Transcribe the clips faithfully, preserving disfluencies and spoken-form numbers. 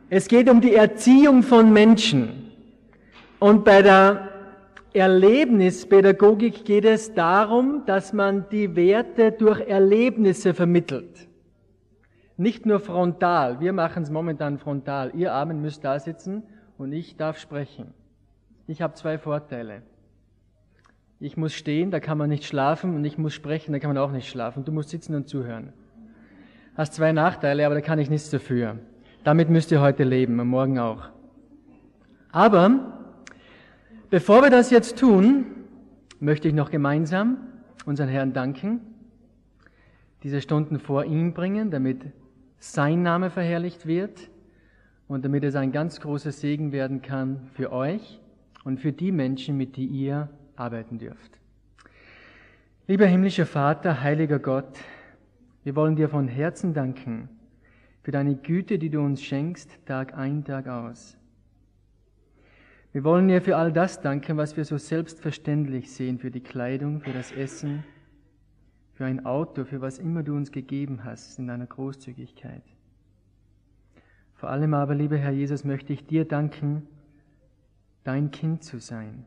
Es geht um die Erziehung von Menschen. Und bei der Erlebnispädagogik geht es darum, dass man die Werte durch Erlebnisse vermittelt. Nicht nur frontal. Wir machen es momentan frontal. Ihr Armen müsst da sitzen und ich darf sprechen. Ich habe zwei Vorteile. Ich muss stehen, da kann man nicht schlafen, und ich muss sprechen, da kann man auch nicht schlafen. Du musst sitzen und zuhören. Hast zwei Nachteile, aber da kann ich nichts dafür. Damit müsst ihr heute leben und morgen auch. Aber bevor wir das jetzt tun, möchte ich noch gemeinsam unseren Herrn danken, diese Stunden vor ihm bringen, damit sein Name verherrlicht wird und damit es ein ganz großer Segen werden kann für euch und für die Menschen, mit die ihr arbeiten dürft. Lieber himmlischer Vater, heiliger Gott, wir wollen dir von Herzen danken für deine Güte, die du uns schenkst, Tag ein, Tag aus. Wir wollen dir für all das danken, was wir so selbstverständlich sehen, für die Kleidung, für das Essen, für ein Auto, für was immer du uns gegeben hast in deiner Großzügigkeit. Vor allem aber, lieber Herr Jesus, möchte ich dir danken, dein Kind zu sein.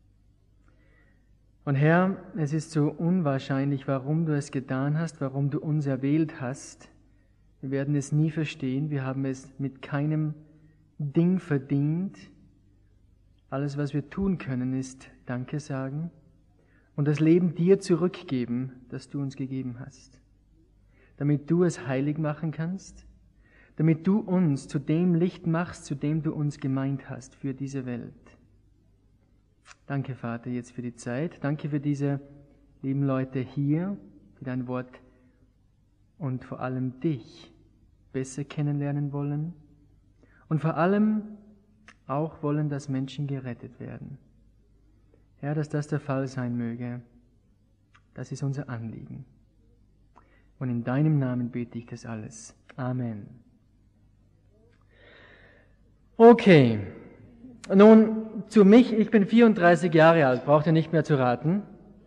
Und Herr, es ist so unwahrscheinlich, warum du es getan hast, warum du uns erwählt hast. Wir werden es nie verstehen, wir haben es mit keinem Ding verdient. Alles, was wir tun können, ist Danke sagen und das Leben dir zurückgeben, das du uns gegeben hast. Damit du es heilig machen kannst, damit du uns zu dem Licht machst, zu dem du uns gemeint hast für diese Welt. Danke, Vater, jetzt für die Zeit. Danke für diese lieben Leute hier, die dein Wort und vor allem dich besser kennenlernen wollen und vor allem auch wollen, dass Menschen gerettet werden. Herr, dass das der Fall sein möge, das ist unser Anliegen. Und in deinem Namen bete ich das alles. Amen. Okay, nun zu mich, ich bin vierunddreißig Jahre alt, braucht ihr nicht mehr zu raten.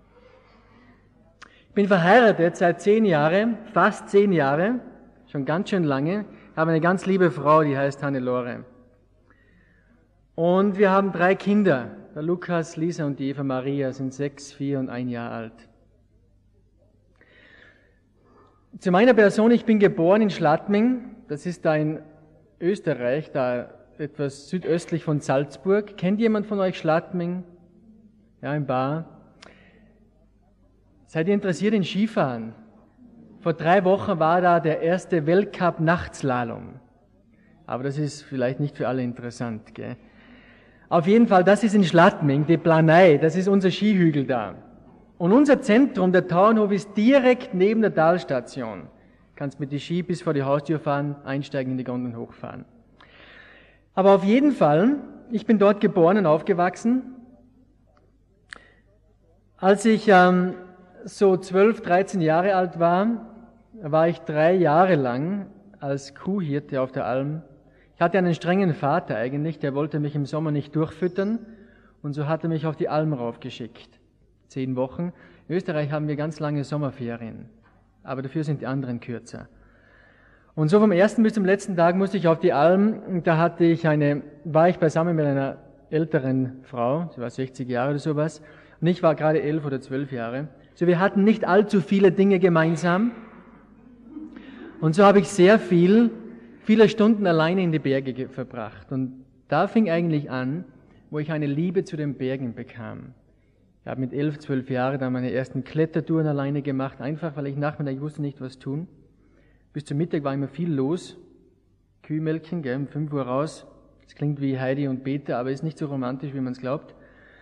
Ich bin verheiratet seit zehn Jahren, fast zehn Jahre, schon ganz schön lange, habe eine ganz liebe Frau, die heißt Hannelore. Und wir haben drei Kinder, der Lukas, Lisa und die Eva Maria sind sechs, vier und ein Jahr alt. Zu meiner Person, ich bin geboren in Schladming, das ist da in Österreich, da etwas südöstlich von Salzburg. Kennt jemand von euch Schladming? Ja, ein paar. Seid ihr interessiert in Skifahren? Vor drei Wochen war da der erste Weltcup-Nachtslalom. Aber das ist vielleicht nicht für alle interessant, gell? Auf jeden Fall, das ist in Schladming, die Planei, das ist unser Skihügel da. Und unser Zentrum, der Tauernhof, ist direkt neben der Talstation. Du kannst mit die Ski bis vor die Haustür fahren, einsteigen in die Gondeln hochfahren. Aber auf jeden Fall, ich bin dort geboren und aufgewachsen. Als ich ähm, so zwölf, dreizehn Jahre alt war, war ich drei Jahre lang als Kuhhirte auf der Alm. Ich hatte einen strengen Vater eigentlich, der wollte mich im Sommer nicht durchfüttern und so hat er mich auf die Alm raufgeschickt. Zehn Wochen. In Österreich haben wir ganz lange Sommerferien, aber dafür sind die anderen kürzer. Und so vom ersten bis zum letzten Tag musste ich auf die Alm und da hatte ich eine, war ich beisammen mit einer älteren Frau, sie war sechzig Jahre oder sowas, und ich war gerade elf oder zwölf Jahre. So wir hatten nicht allzu viele Dinge gemeinsam und so habe ich sehr viel viele Stunden alleine in die Berge verbracht. Und da fing eigentlich an, wo ich eine Liebe zu den Bergen bekam. Ich habe mit elf, zwölf Jahren dann meine ersten Klettertouren alleine gemacht, einfach weil ich nachmittag, ich wusste nicht, was tun. Bis zum Mittag war immer viel los. Kühmelken, gell, um fünf Uhr raus. Das klingt wie Heidi und Peter, aber ist nicht so romantisch, wie man es glaubt.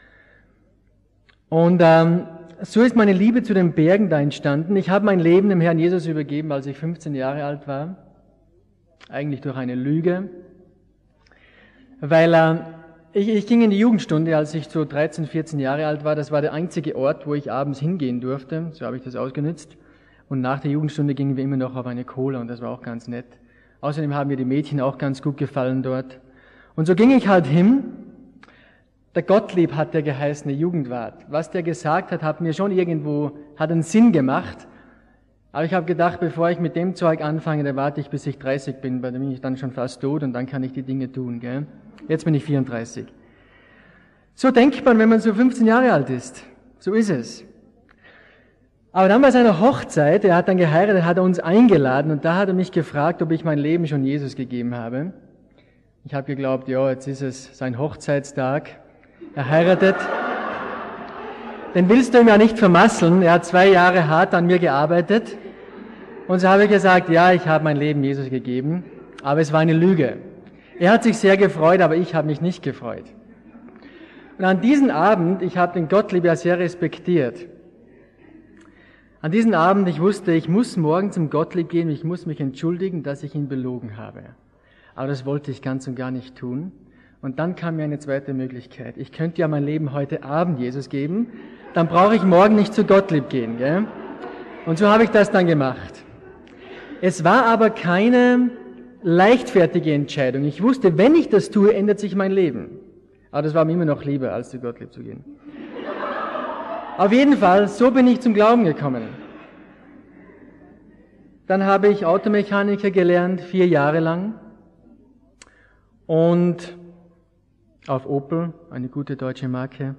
Und ähm, so ist meine Liebe zu den Bergen da entstanden. Ich habe mein Leben dem Herrn Jesus übergeben, als ich fünfzehn Jahre alt war. Eigentlich durch eine Lüge, weil äh, ich, ich ging in die Jugendstunde, als ich so dreizehn, vierzehn Jahre alt war. Das war der einzige Ort, wo ich abends hingehen durfte. So habe ich das ausgenutzt. Und nach der Jugendstunde gingen wir immer noch auf eine Cola und das war auch ganz nett. Außerdem haben mir die Mädchen auch ganz gut gefallen dort. Und so ging ich halt hin. Der Gottlieb hat der geheißene Jugendwart. Was der gesagt hat, hat mir schon irgendwo, hat einen Sinn gemacht. Aber ich habe gedacht, bevor ich mit dem Zeug anfange, dann warte ich, bis ich dreißig bin, weil dann bin ich dann schon fast tot und dann kann ich die Dinge tun. Gell? Jetzt bin ich vierunddreißig. So denkt man, wenn man so fünfzehn Jahre alt ist. So ist es. Aber dann bei seiner Hochzeit, er hat dann geheiratet, hat er uns eingeladen und da hat er mich gefragt, ob ich mein Leben schon Jesus gegeben habe. Ich habe geglaubt, ja, jetzt ist es sein Hochzeitstag. Er heiratet. Den willst du ihm ja nicht vermasseln. Er hat zwei Jahre hart an mir gearbeitet. Und so habe ich gesagt, ja, ich habe mein Leben Jesus gegeben. Aber es war eine Lüge. Er hat sich sehr gefreut, aber ich habe mich nicht gefreut. Und an diesem Abend, ich habe den Gottlieb ja sehr respektiert. An diesem Abend, ich wusste, ich muss morgen zum Gottlieb gehen, ich muss mich entschuldigen, dass ich ihn belogen habe. Aber das wollte ich ganz und gar nicht tun. Und dann kam mir eine zweite Möglichkeit. Ich könnte ja mein Leben heute Abend Jesus geben, dann brauche ich morgen nicht zu Gottlieb gehen. Gell? Und so habe ich das dann gemacht. Es war aber keine leichtfertige Entscheidung. Ich wusste, wenn ich das tue, ändert sich mein Leben. Aber das war mir immer noch lieber, als zu Gottlieb zu gehen. Auf jeden Fall, so bin ich zum Glauben gekommen. Dann habe ich Automechaniker gelernt, vier Jahre lang. Und auf Opel, eine gute deutsche Marke.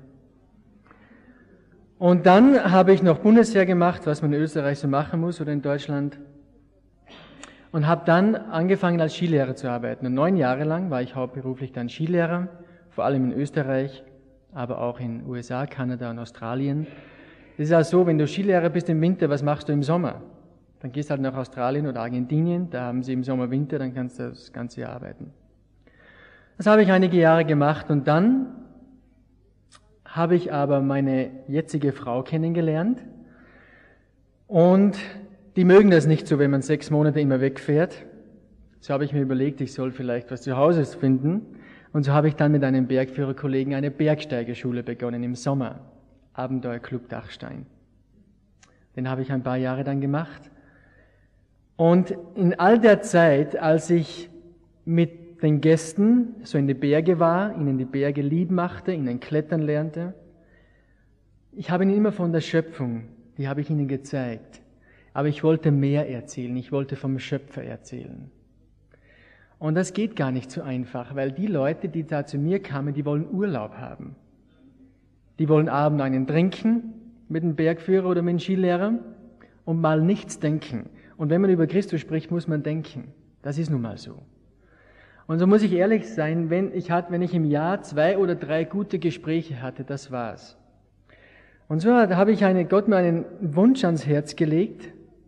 Und dann habe ich noch Bundesheer gemacht, was man in Österreich so machen muss oder in Deutschland. Und habe dann angefangen als Skilehrer zu arbeiten. Und neun Jahre lang war ich hauptberuflich dann Skilehrer, vor allem in Österreich, aber auch in U S A, Kanada und Australien. Es ist auch so, wenn du Skilehrer bist im Winter, was machst du im Sommer? Dann gehst du halt nach Australien oder Argentinien, da haben sie im Sommer Winter, dann kannst du das ganze Jahr arbeiten. Das habe ich einige Jahre gemacht und dann habe ich aber meine jetzige Frau kennengelernt und die mögen das nicht so, wenn man sechs Monate immer wegfährt. So habe ich mir überlegt, ich soll vielleicht was zu Hause finden und so habe ich dann mit einem Bergführerkollegen eine Bergsteigerschule begonnen im Sommer, Abenteuerclub Dachstein. Den habe ich ein paar Jahre dann gemacht und in all der Zeit, als ich mit den Gästen so in die Berge war, ihnen die Berge lieb machte, ihnen klettern lernte. Ich habe ihnen immer von der Schöpfung, die habe ich ihnen gezeigt. Aber ich wollte mehr erzählen, ich wollte vom Schöpfer erzählen. Und das geht gar nicht so einfach, weil die Leute, die da zu mir kamen, die wollen Urlaub haben. Die wollen abends einen trinken mit dem Bergführer oder mit dem Skilehrer und mal nichts denken. Und wenn man über Christus spricht, muss man denken. Das ist nun mal so. Und so muss ich ehrlich sein, wenn ich, hatte, wenn ich im Jahr zwei oder drei gute Gespräche hatte, das war's. Und so habe ich eine, Gott mir einen Wunsch ans Herz gelegt,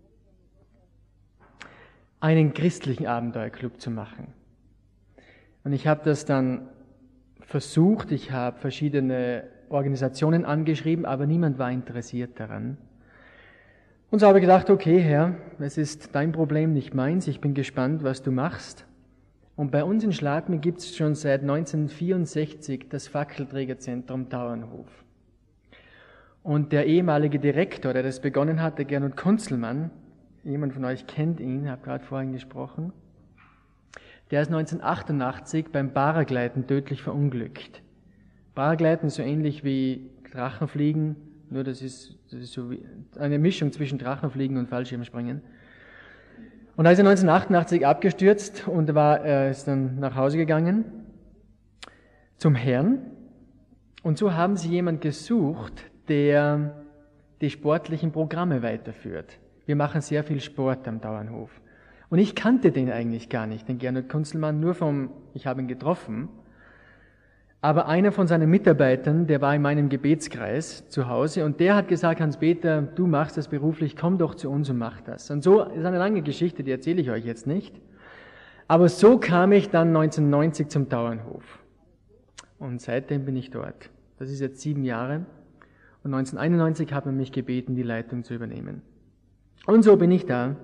einen christlichen Abenteuerclub zu machen. Und ich habe das dann versucht, ich habe verschiedene Organisationen angeschrieben, aber niemand war interessiert daran. Und so habe ich gedacht, okay Herr, es ist dein Problem, nicht meins, ich bin gespannt, was du machst. Und bei uns in Schladming gibt es schon seit neunzehnhundertvierundsechzig das Fackelträgerzentrum Tauernhof. Und der ehemalige Direktor, der das begonnen hat, der Gernot Kunzelmann, jemand von euch kennt ihn, ich habe gerade vorhin gesprochen, der ist neunzehnhundertachtundachtzig beim Paragliden tödlich verunglückt. Paragliden ist so ähnlich wie Drachenfliegen, nur das ist, das ist so wie eine Mischung zwischen Drachenfliegen und Fallschirmspringen. Und da ist er neunzehnhundertachtundachtzig abgestürzt und war, er ist dann nach Hause gegangen zum Herrn. Und so haben sie jemanden gesucht, der die sportlichen Programme weiterführt. Wir machen sehr viel Sport am Tauernhof. Und ich kannte den eigentlich gar nicht, den Gernot Kunzelmann, nur vom, ich habe ihn getroffen. Aber einer von seinen Mitarbeitern, der war in meinem Gebetskreis zu Hause und der hat gesagt, Hans-Peter, du machst das beruflich, komm doch zu uns und mach das. Und so ist eine lange Geschichte, die erzähle ich euch jetzt nicht. Aber so kam ich dann neunzehnhundertneunzig zum Tauernhof. Und seitdem bin ich dort. Das ist jetzt sieben Jahre. Und neunzehnhunderteinundneunzig hat man mich gebeten, die Leitung zu übernehmen. Und so bin ich da.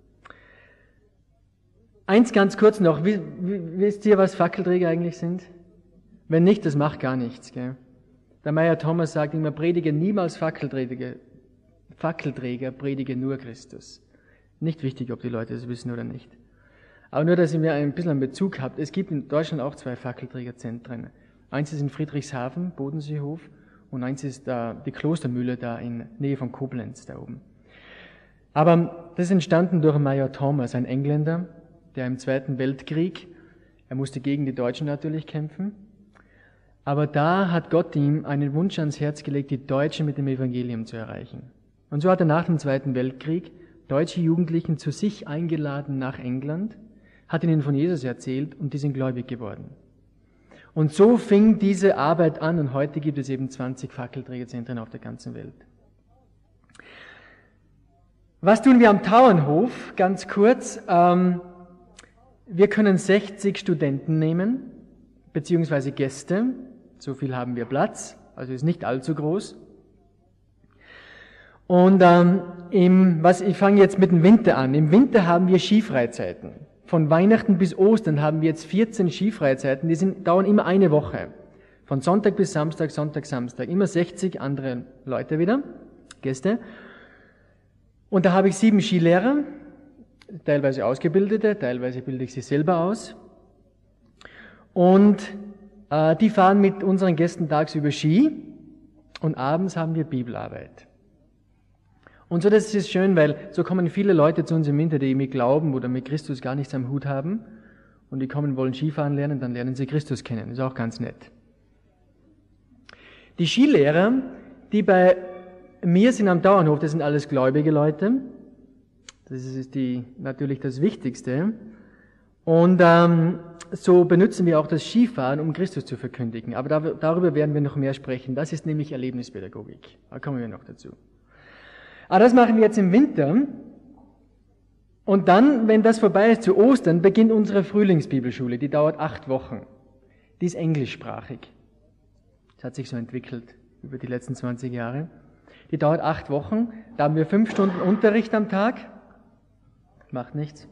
Eins ganz kurz noch, wisst ihr, was Fackelträger eigentlich sind? Wenn nicht, das macht gar nichts. Gell? Der Meier Thomas sagt immer, predige niemals Fackelträger, Fackelträger, predige nur Christus. Nicht wichtig, ob die Leute das wissen oder nicht. Aber nur, dass ihr mir ein bisschen einen Bezug habt. Es gibt in Deutschland auch zwei Fackelträgerzentren. Eins ist in Friedrichshafen, Bodenseehof, und eins ist da die Klostermühle da in Nähe von Koblenz da oben. Aber das ist entstanden durch Major Thomas, ein Engländer, der im Zweiten Weltkrieg, er musste gegen die Deutschen natürlich kämpfen, aber da hat Gott ihm einen Wunsch ans Herz gelegt, die Deutschen mit dem Evangelium zu erreichen. Und so hat er nach dem Zweiten Weltkrieg deutsche Jugendlichen zu sich eingeladen nach England, hat ihnen von Jesus erzählt und die sind gläubig geworden. Und so fing diese Arbeit an und heute gibt es eben zwanzig Fackelträgerzentren auf der ganzen Welt. Was tun wir am Tauernhof? Ganz kurz. Ähm, wir können sechzig Studenten nehmen, beziehungsweise Gäste. So viel haben wir Platz, also ist nicht allzu groß. Und ähm, im, was, ich fange jetzt mit dem Winter an. Im Winter haben wir Skifreizeiten. Von Weihnachten bis Ostern haben wir jetzt vierzehn Skifreizeiten, die sind, dauern immer eine Woche. Von Sonntag bis Samstag, Sonntag, Samstag. Immer sechzig andere Leute wieder, Gäste. Und da habe ich sieben Skilehrer, teilweise Ausgebildete, teilweise bilde ich sie selber aus. Und äh, die fahren mit unseren Gästen tagsüber Ski und abends haben wir Bibelarbeit. Und so, das ist schön, weil so kommen viele Leute zu uns im Winter, die mit Glauben oder mit Christus gar nichts am Hut haben. Und die kommen, wollen Skifahren lernen, dann lernen sie Christus kennen. Ist auch ganz nett. Die Skilehrer, die bei mir sind am Tauernhof, das sind alles gläubige Leute. Das ist die, natürlich das Wichtigste. Und ähm, so benutzen wir auch das Skifahren, um Christus zu verkündigen. Aber da, darüber werden wir noch mehr sprechen. Das ist nämlich Erlebnispädagogik. Da kommen wir noch dazu. Aber das machen wir jetzt im Winter. Und dann, wenn das vorbei ist, zu Ostern, beginnt unsere Frühlingsbibelschule. Die dauert acht Wochen. Die ist englischsprachig. Das hat sich so entwickelt über die letzten zwanzig Jahre. Die dauert acht Wochen. Da haben wir fünf Stunden Unterricht am Tag. Macht nichts.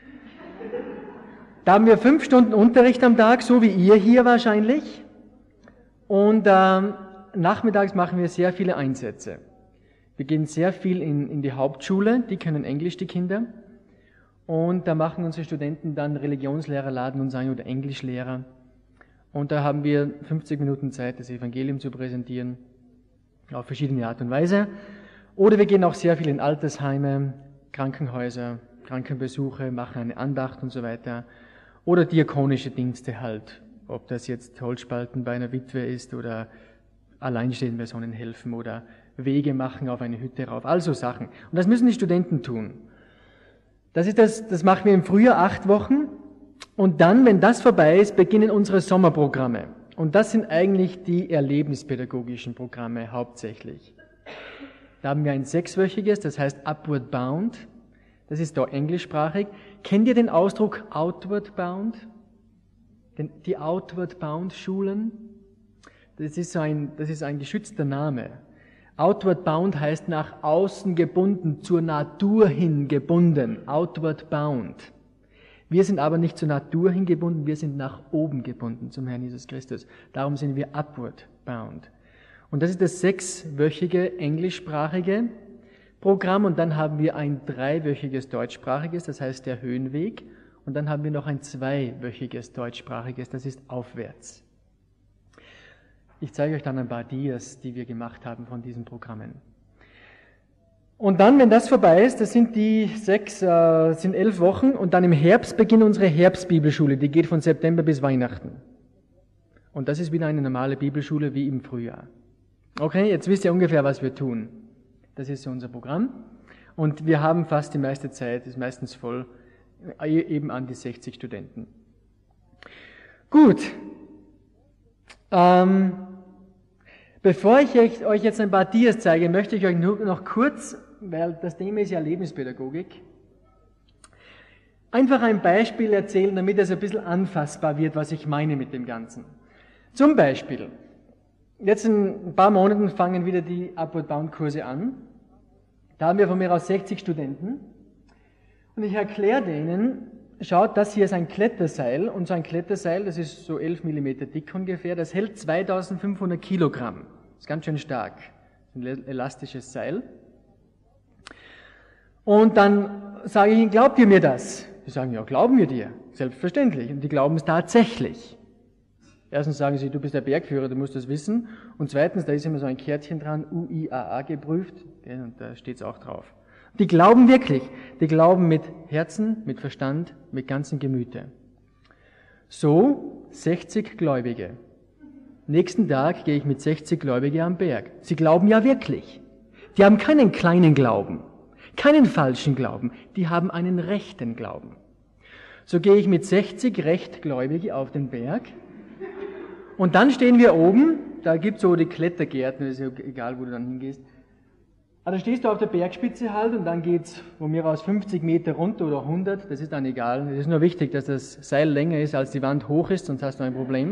Da haben wir fünf Stunden Unterricht am Tag, so wie ihr hier wahrscheinlich. Und ähm, nachmittags machen wir sehr viele Einsätze. Wir gehen sehr viel in, in die Hauptschule, die können Englisch, die Kinder. Und da machen unsere Studenten dann Religionslehrer, laden uns ein oder Englischlehrer. Und da haben wir fünfzig Minuten Zeit, das Evangelium zu präsentieren, auf verschiedene Art und Weise. Oder wir gehen auch sehr viel in Altersheime, Krankenhäuser, Krankenbesuche, machen eine Andacht und so weiter. Oder diakonische Dienste halt, ob das jetzt Holzspalten bei einer Witwe ist oder alleinstehenden Personen helfen oder Wege machen auf eine Hütte rauf, also Sachen. Und das müssen die Studenten tun. Das ist das, das machen wir im Frühjahr acht Wochen. Und dann, wenn das vorbei ist, beginnen unsere Sommerprogramme. Und das sind eigentlich die erlebnispädagogischen Programme hauptsächlich. Da haben wir ein sechswöchiges, das heißt Upward Bound. Das ist da englischsprachig. Kennt ihr den Ausdruck Outward Bound? Den, die Outward Bound Schulen? Das ist so ein, das ist ein geschützter Name. Outward Bound heißt nach außen gebunden, zur Natur hin gebunden. Outward Bound. Wir sind aber nicht zur Natur hin gebunden, wir sind nach oben gebunden zum Herrn Jesus Christus. Darum sind wir Upward Bound. Und das ist das sechswöchige englischsprachige Programm und dann haben wir ein dreiwöchiges deutschsprachiges, das heißt der Höhenweg. Und dann haben wir noch ein zweiwöchiges deutschsprachiges, das ist aufwärts. Ich zeige euch dann ein paar Dias, die wir gemacht haben von diesen Programmen. Und dann, wenn das vorbei ist, das sind die sechs, äh, sind elf Wochen und dann im Herbst beginnt unsere Herbstbibelschule, die geht von September bis Weihnachten. Und das ist wieder eine normale Bibelschule wie im Frühjahr. Okay, jetzt wisst ihr ungefähr, was wir tun. Das ist so unser Programm. Und wir haben fast die meiste Zeit, ist meistens voll, eben an die sechzig Studenten. Gut. Ähm, bevor ich euch jetzt ein paar Dias zeige, möchte ich euch nur noch kurz, weil das Thema ist ja Lebenspädagogik, einfach ein Beispiel erzählen, damit es ein bisschen anfassbar wird, was ich meine mit dem Ganzen. Zum Beispiel, jetzt in ein paar Monaten fangen wieder die Upward Bound Kurse an. Da haben wir von mir aus sechzig Studenten und ich erkläre denen, schaut, das hier ist ein Kletterseil und so ein Kletterseil, das ist so elf Millimeter dick ungefähr, das hält zweitausendfünfhundert Kilogramm. Das ist ganz schön stark. Ein elastisches Seil. Und dann sage ich ihnen, glaubt ihr mir das? Die sagen, ja, glauben wir dir. Selbstverständlich. Und die glauben es tatsächlich. Erstens sagen sie, du bist der Bergführer, du musst das wissen. Und zweitens, da ist immer so ein Kärtchen dran, U I A A geprüft. Und da steht es auch drauf. Die glauben wirklich. Die glauben mit Herzen, mit Verstand, mit ganzem Gemüte. So sechzig Gläubige. Nächsten Tag gehe ich mit sechzig Gläubigen am Berg. Sie glauben ja wirklich. Die haben keinen kleinen Glauben, keinen falschen Glauben. Die haben einen rechten Glauben. So gehe ich mit sechzig Rechtgläubigen auf den Berg. Und dann stehen wir oben. Da gibt es so die Klettergärten, ist ja egal, wo du dann hingehst. Aber da stehst du auf der Bergspitze halt und dann geht's von mir aus fünfzig Meter runter oder hundert, das ist dann egal. Es ist nur wichtig, dass das Seil länger ist, als die Wand hoch ist, sonst hast du ein Problem.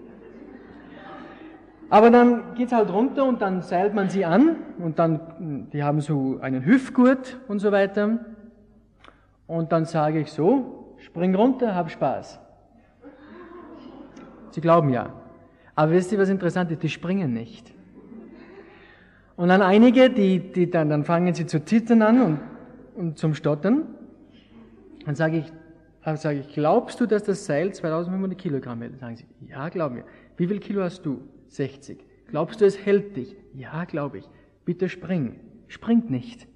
Aber dann geht's halt runter und dann seilt man sie an und dann, die haben so einen Hüftgurt und so weiter. Und dann sage ich so, spring runter, hab Spaß. Sie glauben ja. Aber wisst ihr, was interessant ist? Die springen nicht. Und dann einige, die, die dann, dann fangen sie zu zittern an und, und zum Stottern. Dann sage ich, dann sage ich, glaubst du, dass das Seil zweitausendfünfhundert Kilogramm hält? Dann sagen sie, ja, glauben wir. Wie viel Kilo hast du? sechzig. Glaubst du, es hält dich? Ja, glaube ich. Bitte spring. Springt nicht.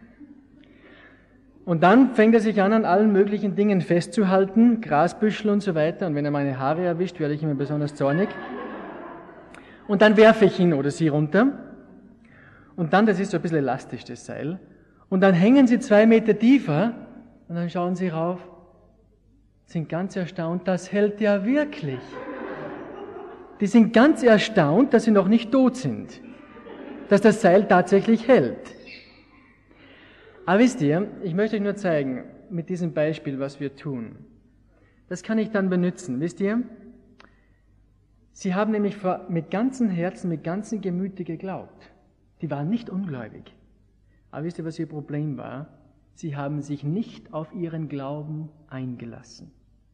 Und dann fängt er sich an, an allen möglichen Dingen festzuhalten, Grasbüschel und so weiter. Und wenn er meine Haare erwischt, werde ich immer besonders zornig. Und dann werfe ich ihn oder sie runter. Und dann, das ist so ein bisschen elastisch, das Seil. Und dann hängen sie zwei Meter tiefer und dann schauen sie rauf, sind ganz erstaunt, das hält ja wirklich. Die sind ganz erstaunt, dass sie noch nicht tot sind, dass das Seil tatsächlich hält. Aber wisst ihr, ich möchte euch nur zeigen, mit diesem Beispiel, was wir tun. Das kann ich dann benutzen, wisst ihr? Sie haben nämlich mit ganzem Herzen, mit ganzem Gemüte geglaubt. Die waren nicht ungläubig. Aber wisst ihr, was ihr Problem war? Sie haben sich nicht auf ihren Glauben eingelassen.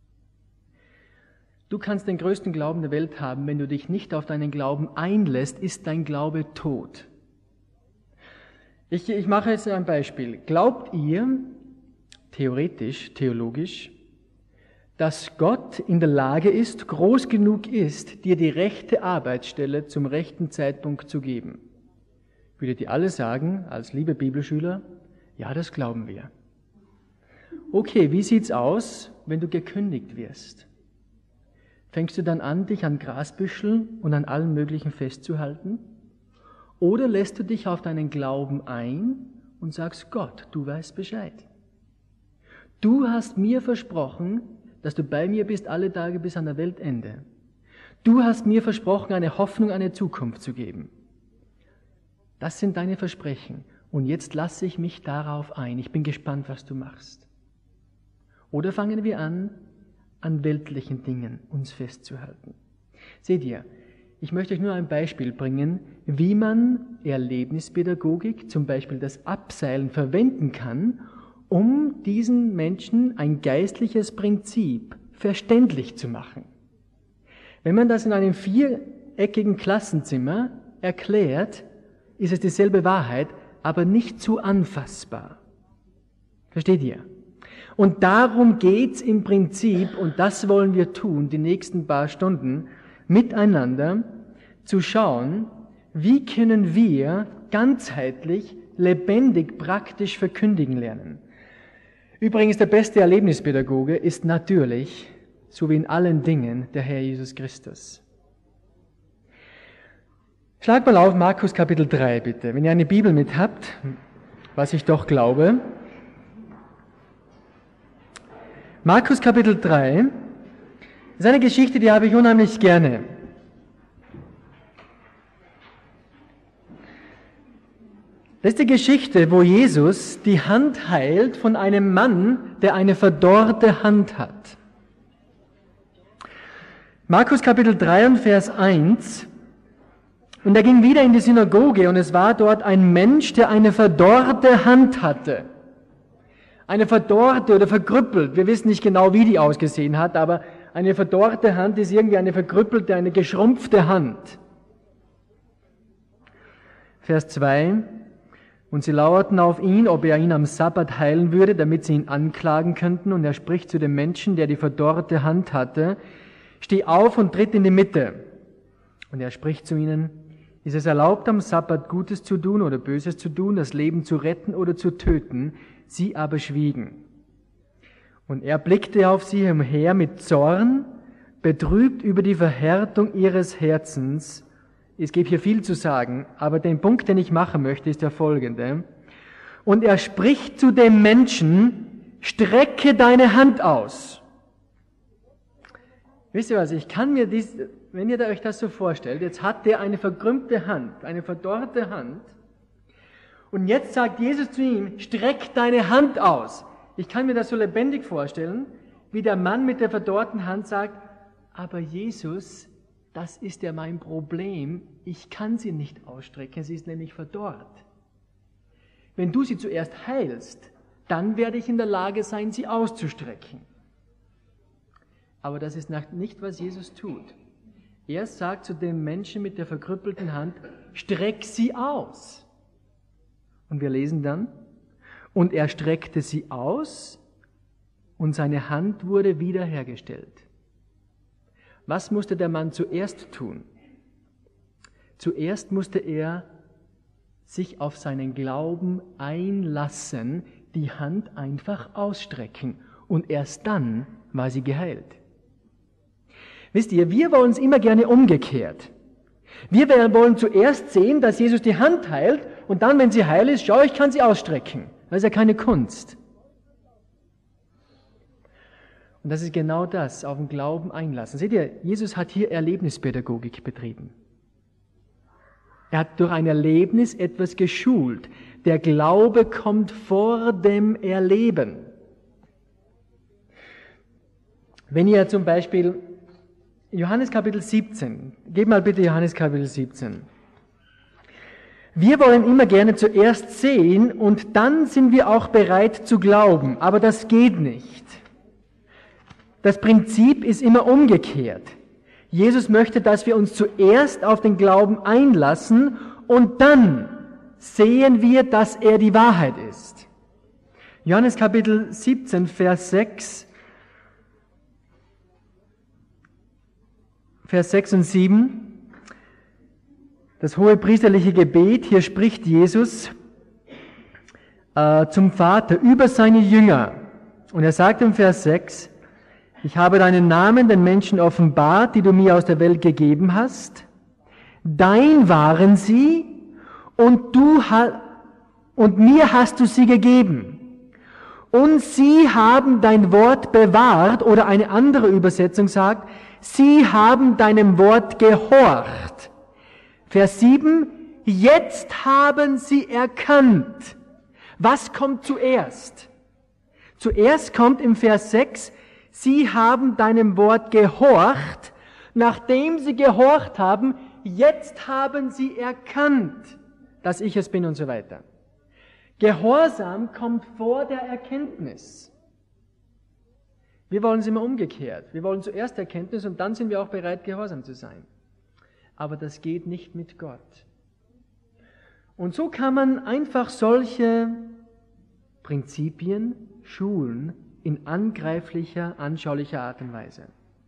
Du kannst den größten Glauben der Welt haben, wenn du dich nicht auf deinen Glauben einlässt, ist dein Glaube tot. Ich, ich mache jetzt ein Beispiel. Glaubt ihr, theoretisch, theologisch, dass Gott in der Lage ist, groß genug ist, dir die rechte Arbeitsstelle zum rechten Zeitpunkt zu geben? Würdet ihr alle sagen, als liebe Bibelschüler, ja, das glauben wir. Okay, wie sieht's aus, wenn du gekündigt wirst? Fängst du dann an, dich an Grasbüscheln und an allem Möglichen festzuhalten? Oder lässt du dich auf deinen Glauben ein und sagst, Gott, du weißt Bescheid. Du hast mir versprochen, dass du bei mir bist alle Tage bis an der Weltende. Du hast mir versprochen, eine Hoffnung, eine Zukunft zu geben. Das sind deine Versprechen. Und jetzt lasse ich mich darauf ein. Ich bin gespannt, was du machst. Oder fangen wir an, an weltlichen Dingen uns festzuhalten. Seht ihr, ich möchte euch nur ein Beispiel bringen, wie man Erlebnispädagogik, zum Beispiel das Abseilen, verwenden kann, um diesen Menschen ein geistliches Prinzip verständlich zu machen. Wenn man das in einem viereckigen Klassenzimmer erklärt, ist es dieselbe Wahrheit, aber nicht zu anfassbar. Versteht ihr? Und darum geht's im Prinzip, und das wollen wir tun, die nächsten paar Stunden, miteinander zu schauen, wie können wir ganzheitlich, lebendig, praktisch verkündigen lernen. Übrigens, der beste Erlebnispädagoge ist natürlich, so wie in allen Dingen, der Herr Jesus Christus. Schlag mal auf Markus Kapitel drei, bitte. Wenn ihr eine Bibel mit habt, was ich doch glaube. Markus Kapitel drei ist eine Geschichte, die habe ich unheimlich gerne. Das ist die Geschichte, wo Jesus die Hand heilt von einem Mann, der eine verdorrte Hand hat. Markus Kapitel drei und Vers eins. Und er ging wieder in die Synagoge und es war dort ein Mensch, der eine verdorrte Hand hatte. Eine verdorrte oder verkrüppelt. Wir wissen nicht genau, wie die ausgesehen hat, aber eine verdorrte Hand ist irgendwie eine verkrüppelte, eine geschrumpfte Hand. Vers zwei. Und sie lauerten auf ihn, ob er ihn am Sabbat heilen würde, damit sie ihn anklagen könnten. Und er spricht zu dem Menschen, der die verdorrte Hand hatte, steh auf und tritt in die Mitte. Und er spricht zu ihnen, Ist es erlaubt, am Sabbat Gutes zu tun oder Böses zu tun, das Leben zu retten oder zu töten? Sie aber schwiegen. Und er blickte auf sie umher mit Zorn, betrübt über die Verhärtung ihres Herzens. Es gibt hier viel zu sagen, aber den Punkt, den ich machen möchte, ist der folgende. Und er spricht zu dem Menschen, strecke deine Hand aus. Wisst ihr was, ich kann mir dies, wenn ihr euch das so vorstellt, jetzt hat der eine verkrümmte Hand, eine verdorrte Hand, und jetzt sagt Jesus zu ihm, streck deine Hand aus. Ich kann mir das so lebendig vorstellen, wie der Mann mit der verdorrten Hand sagt, aber Jesus, das ist ja mein Problem, ich kann sie nicht ausstrecken, sie ist nämlich verdorrt. Wenn du sie zuerst heilst, dann werde ich in der Lage sein, sie auszustrecken. Aber das ist nicht, was Jesus tut. Er sagt zu dem Menschen mit der verkrüppelten Hand, streck sie aus. Und wir lesen dann, und er streckte sie aus und seine Hand wurde wiederhergestellt. Was musste der Mann zuerst tun? Zuerst musste er sich auf seinen Glauben einlassen, die Hand einfach ausstrecken und erst dann war sie geheilt. Wisst ihr, wir wollen es immer gerne umgekehrt. Wir wollen zuerst sehen, dass Jesus die Hand heilt und dann, wenn sie heil ist, schau, ich kann sie ausstrecken. Das ist ja keine Kunst. Und das ist genau das, auf den Glauben einlassen. Seht ihr, Jesus hat hier Erlebnispädagogik betrieben. Er hat durch ein Erlebnis etwas geschult. Der Glaube kommt vor dem Erleben. Wenn ihr zum Beispiel Johannes Kapitel siebzehn, gebt mal bitte Johannes Kapitel siebzehn. Wir wollen immer gerne zuerst sehen und dann sind wir auch bereit zu glauben, aber das geht nicht. Das Prinzip ist immer umgekehrt. Jesus möchte, dass wir uns zuerst auf den Glauben einlassen und dann sehen wir, dass er die Wahrheit ist. Johannes Kapitel siebzehn, Vers sechs, Vers sechs und sieben, das hohepriesterliche Gebet, hier spricht Jesus äh, zum Vater über seine Jünger. Und er sagt im Vers sechs, ich habe deinen Namen den Menschen offenbart, die du mir aus der Welt gegeben hast. Dein waren sie und du ha- und mir hast du sie gegeben. Und sie haben dein Wort bewahrt, oder eine andere Übersetzung sagt, sie haben deinem Wort gehorcht. Vers sieben, jetzt haben sie erkannt. Was kommt zuerst? Zuerst kommt im Vers sechs, sie haben deinem Wort gehorcht. Nachdem sie gehorcht haben, jetzt haben sie erkannt, dass ich es bin und so weiter. Gehorsam kommt vor der Erkenntnis. Wir wollen es immer umgekehrt. Wir wollen zuerst Erkenntnis und dann sind wir auch bereit, gehorsam zu sein. Aber das geht nicht mit Gott. Und so kann man einfach solche Prinzipien schulen in angreiflicher, anschaulicher Art und Weise.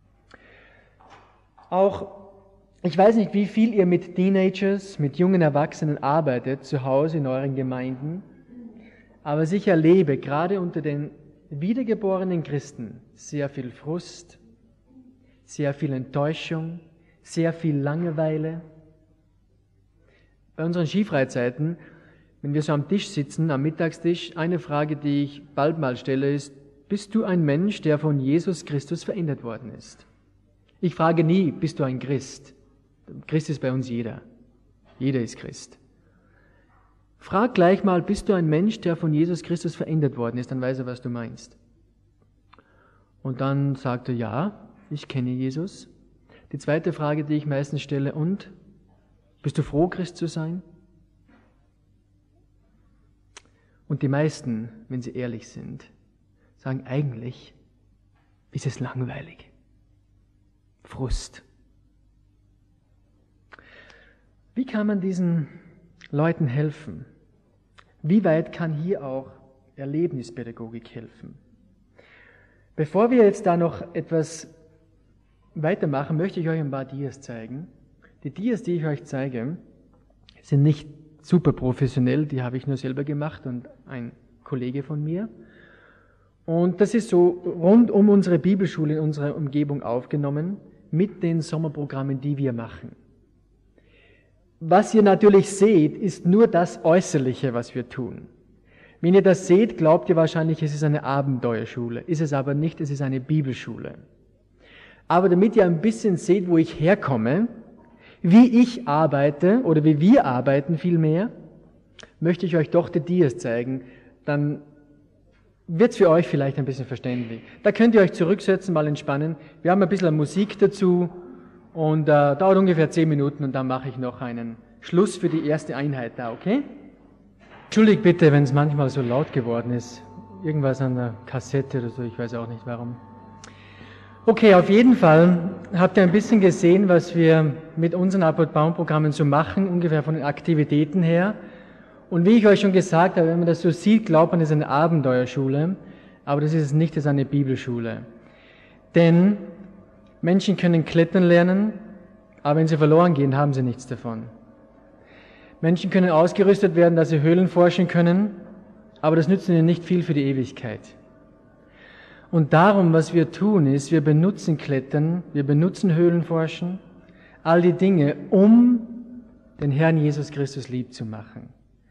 Auch, ich weiß nicht, wie viel ihr mit Teenagers, mit jungen Erwachsenen arbeitet, zu Hause in euren Gemeinden, aber ich erlebe gerade unter den wiedergeborenen Christen sehr viel Frust, sehr viel Enttäuschung, sehr viel Langeweile. Bei unseren Skifreizeiten, wenn wir so am Tisch sitzen, am Mittagstisch, eine Frage, die ich bald mal stelle, ist, bist du ein Mensch, der von Jesus Christus verändert worden ist? Ich frage nie, bist du ein Christ? Christ ist bei uns jeder. Jeder ist Christ. Frag gleich mal, bist du ein Mensch, der von Jesus Christus verändert worden ist? Dann weiß er, was du meinst. Und dann sagt er, ja, ich kenne Jesus. Die zweite Frage, die ich meistens stelle, und? Bist du froh, Christ zu sein? Und die meisten, wenn sie ehrlich sind, sagen, eigentlich ist es langweilig. Frust. Wie kann man diesen Leuten helfen? Wie weit kann hier auch Erlebnispädagogik helfen? Bevor wir jetzt da noch etwas weitermachen, möchte ich euch ein paar Dias zeigen. Die Dias, die ich euch zeige, sind nicht super professionell, die habe ich nur selber gemacht und ein Kollege von mir. Und das ist so rund um unsere Bibelschule in unserer Umgebung aufgenommen, mit den Sommerprogrammen, die wir machen. Was ihr natürlich seht, ist nur das Äußerliche, was wir tun. Wenn ihr das seht, glaubt ihr wahrscheinlich, es ist eine Abenteuerschule. Ist es aber nicht, es ist eine Bibelschule. Aber damit ihr ein bisschen seht, wo ich herkomme, wie ich arbeite oder wie wir arbeiten vielmehr, möchte ich euch doch die Dias zeigen. Dann wird es für euch vielleicht ein bisschen verständlich. Da könnt ihr euch zurücksetzen, mal entspannen. Wir haben ein bisschen Musik dazu und äh, dauert ungefähr zehn Minuten und dann mache ich noch einen Schluss für die erste Einheit da, okay? Entschuldigt bitte, wenn es manchmal so laut geworden ist. Irgendwas an der Kassette oder so, ich weiß auch nicht warum. Okay, auf jeden Fall habt ihr ein bisschen gesehen, was wir mit unseren Albert-Baum-Programmen so machen, ungefähr von den Aktivitäten her. Und wie ich euch schon gesagt habe, wenn man das so sieht, glaubt man, es ist eine Abenteuerschule, aber das ist es nicht, es ist eine Bibelschule. Denn Menschen können klettern lernen, aber wenn sie verloren gehen, haben sie nichts davon. Menschen können ausgerüstet werden, dass sie Höhlen forschen können, aber das nützt ihnen nicht viel für die Ewigkeit. Und darum, was wir tun, ist, wir benutzen Klettern, wir benutzen Höhlenforschen, all die Dinge, um den Herrn Jesus Christus lieb zu machen.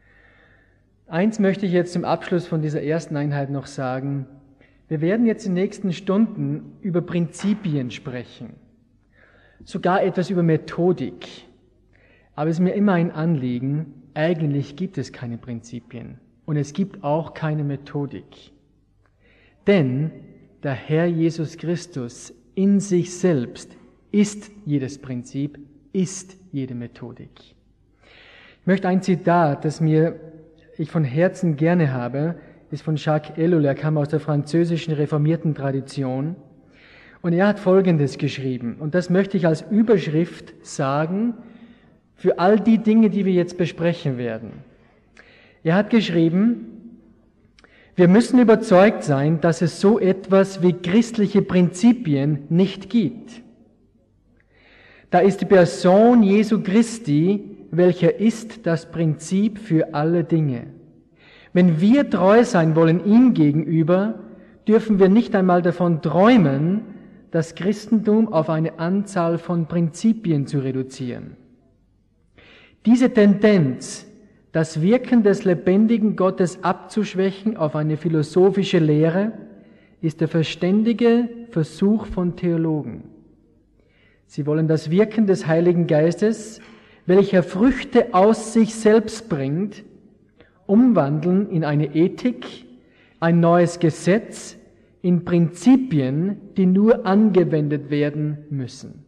Eins möchte ich jetzt zum Abschluss von dieser ersten Einheit noch sagen. Wir werden jetzt in den nächsten Stunden über Prinzipien sprechen, sogar etwas über Methodik. Aber es ist mir immer ein Anliegen, eigentlich gibt es keine Prinzipien und es gibt auch keine Methodik. Denn der Herr Jesus Christus in sich selbst ist jedes Prinzip, ist jede Methodik. Ich möchte ein Zitat, das mir ich von Herzen gerne habe, ist von Jacques Ellul. Er kam aus der französischen reformierten Tradition und er hat Folgendes geschrieben und das möchte ich als Überschrift sagen für all die Dinge, die wir jetzt besprechen werden. Er hat geschrieben: Wir müssen überzeugt sein, dass es so etwas wie christliche Prinzipien nicht gibt. Da ist die Person Jesu Christi, welcher ist das Prinzip für alle Dinge. Wenn wir treu sein wollen ihm gegenüber, dürfen wir nicht einmal davon träumen, das Christentum auf eine Anzahl von Prinzipien zu reduzieren. Diese Tendenz, das Wirken des lebendigen Gottes abzuschwächen auf eine philosophische Lehre, ist der verständige Versuch von Theologen. Sie wollen das Wirken des Heiligen Geistes, welcher Früchte aus sich selbst bringt, umwandeln in eine Ethik, ein neues Gesetz, in Prinzipien, die nur angewendet werden müssen.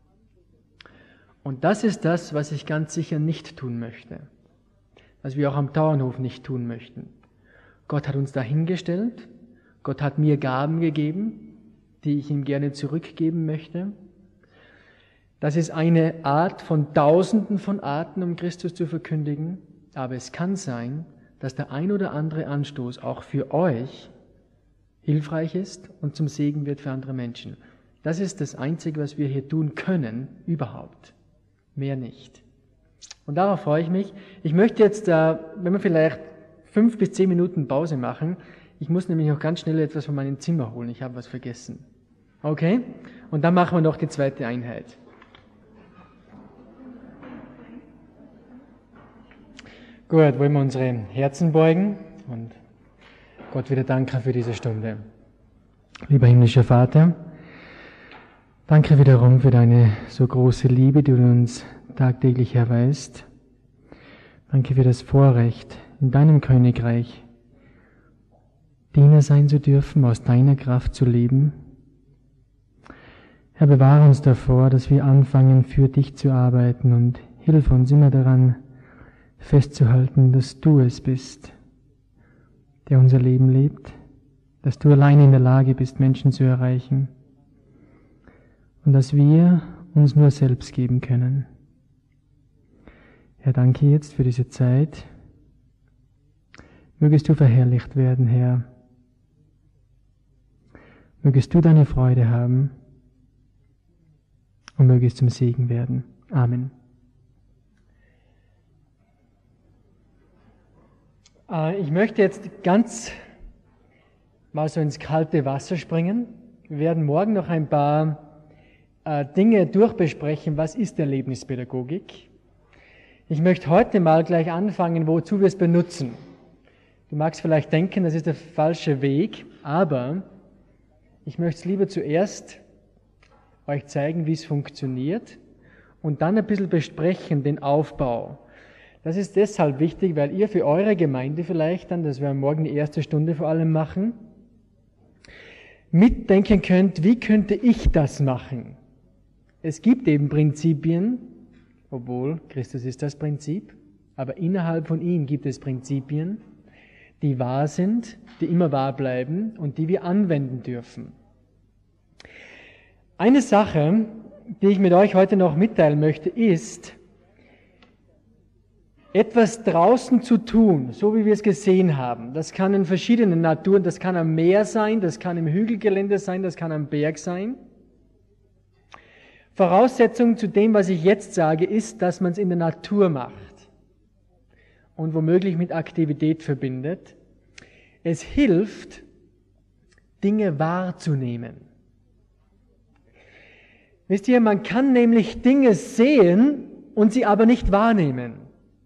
Und das ist das, was ich ganz sicher nicht tun möchte, was wir auch am Tauernhof nicht tun möchten. Gott hat uns dahingestellt, Gott hat mir Gaben gegeben, die ich ihm gerne zurückgeben möchte. Das ist eine Art von Tausenden von Arten, um Christus zu verkündigen, aber es kann sein, dass der ein oder andere Anstoß auch für euch hilfreich ist und zum Segen wird für andere Menschen. Das ist das Einzige, was wir hier tun können, überhaupt. Mehr nicht. Und darauf freue ich mich. Ich möchte jetzt, äh, wenn wir vielleicht fünf bis zehn Minuten Pause machen, ich muss nämlich noch ganz schnell etwas von meinem Zimmer holen, ich habe was vergessen. Okay? Und dann machen wir noch die zweite Einheit. Gut, wollen wir unsere Herzen beugen und Gott wieder danken für diese Stunde. Lieber himmlischer Vater, danke wiederum für deine so große Liebe, die du uns tagtäglich erweist. Danke für das Vorrecht, in deinem Königreich Diener sein zu dürfen, aus deiner Kraft zu leben. Herr, bewahre uns davor, dass wir anfangen, für dich zu arbeiten und hilf uns immer daran, festzuhalten, dass du es bist, der unser Leben lebt, dass du alleine in der Lage bist, Menschen zu erreichen und dass wir uns nur selbst geben können. Herr, danke jetzt für diese Zeit. Mögest du verherrlicht werden, Herr. Mögest du deine Freude haben und mögest zum Segen werden. Amen. Ich möchte jetzt ganz mal so ins kalte Wasser springen. Wir werden morgen noch ein paar äh, Dinge durchbesprechen. Was ist Erlebnispädagogik? Ich möchte heute mal gleich anfangen, wozu wir es benutzen. Du magst vielleicht denken, das ist der falsche Weg, aber ich möchte es lieber zuerst euch zeigen, wie es funktioniert und dann ein bisschen besprechen, den Aufbau. Das ist deshalb wichtig, weil ihr für eure Gemeinde vielleicht dann, das werden wir morgen die erste Stunde vor allem machen, mitdenken könnt, wie könnte ich das machen? Es gibt eben Prinzipien, obwohl Christus ist das Prinzip, aber innerhalb von ihm gibt es Prinzipien, die wahr sind, die immer wahr bleiben und die wir anwenden dürfen. Eine Sache, die ich mit euch heute noch mitteilen möchte, ist, etwas draußen zu tun, so wie wir es gesehen haben. Das kann in verschiedenen Naturen, das kann am Meer sein, das kann im Hügelgelände sein, das kann am Berg sein. Voraussetzung zu dem, was ich jetzt sage, ist, dass man es in der Natur macht und womöglich mit Aktivität verbindet. Es hilft, Dinge wahrzunehmen. Wisst ihr, man kann nämlich Dinge sehen und sie aber nicht wahrnehmen.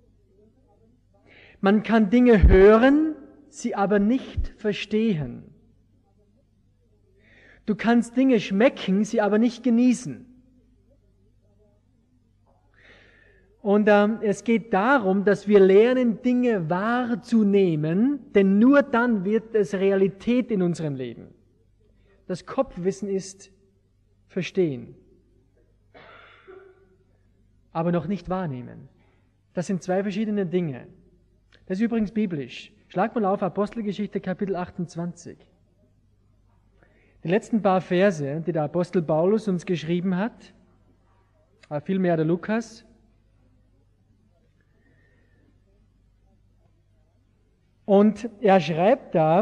Man kann Dinge hören, sie aber nicht verstehen. Du kannst Dinge schmecken, sie aber nicht genießen. Und ähm, es geht darum, dass wir lernen, Dinge wahrzunehmen, denn nur dann wird es Realität in unserem Leben. Das Kopfwissen ist verstehen, aber noch nicht wahrnehmen. Das sind zwei verschiedene Dinge. Das ist übrigens biblisch. Schlag mal auf Apostelgeschichte Kapitel achtundzwanzig. Die letzten paar Verse, die der Apostel Paulus uns geschrieben hat, aber vielmehr der Lukas. Und er schreibt da,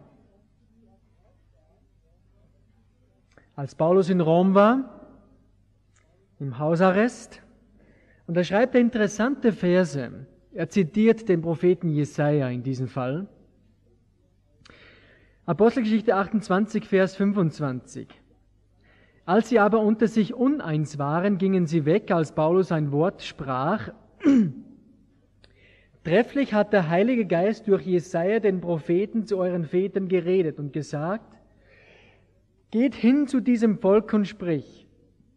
als Paulus in Rom war, im Hausarrest, und da schreibt er interessante Verse. Er zitiert den Propheten Jesaja in diesem Fall. Apostelgeschichte achtundzwanzig, Vers fünfundzwanzig. Als sie aber unter sich uneins waren, gingen sie weg, als Paulus ein Wort sprach. Trefflich hat der Heilige Geist durch Jesaja den Propheten zu euren Vätern geredet und gesagt, geht hin zu diesem Volk und sprich.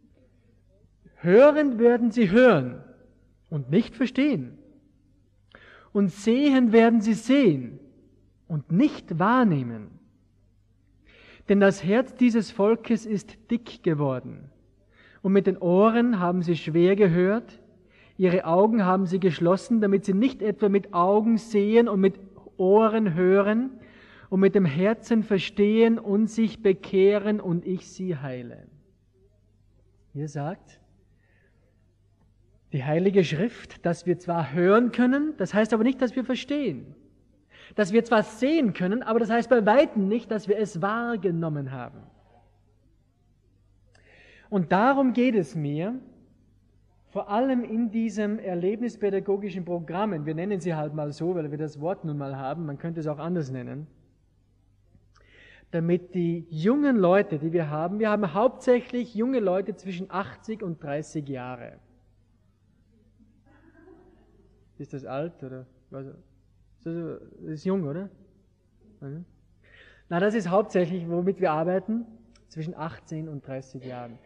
Hören werden sie hören und nicht verstehen. Und sehen werden sie sehen und nicht wahrnehmen. Denn das Herz dieses Volkes ist dick geworden. Und mit den Ohren haben sie schwer gehört, ihre Augen haben sie geschlossen, damit sie nicht etwa mit Augen sehen und mit Ohren hören und mit dem Herzen verstehen und sich bekehren und ich sie heile. Hier sagt die Heilige Schrift, dass wir zwar hören können, das heißt aber nicht, dass wir verstehen. Dass wir zwar sehen können, aber das heißt bei weitem nicht, dass wir es wahrgenommen haben. Und darum geht es mir, vor allem in diesem erlebnispädagogischen Programmen, wir nennen sie halt mal so, weil wir das Wort nun mal haben, man könnte es auch anders nennen, damit die jungen Leute, die wir haben, wir haben hauptsächlich junge Leute zwischen achtzig und dreißig Jahre. Ist das alt oder was? Das ist jung, oder? Na, das ist hauptsächlich, womit wir arbeiten, zwischen achtzehn und dreißig Jahren.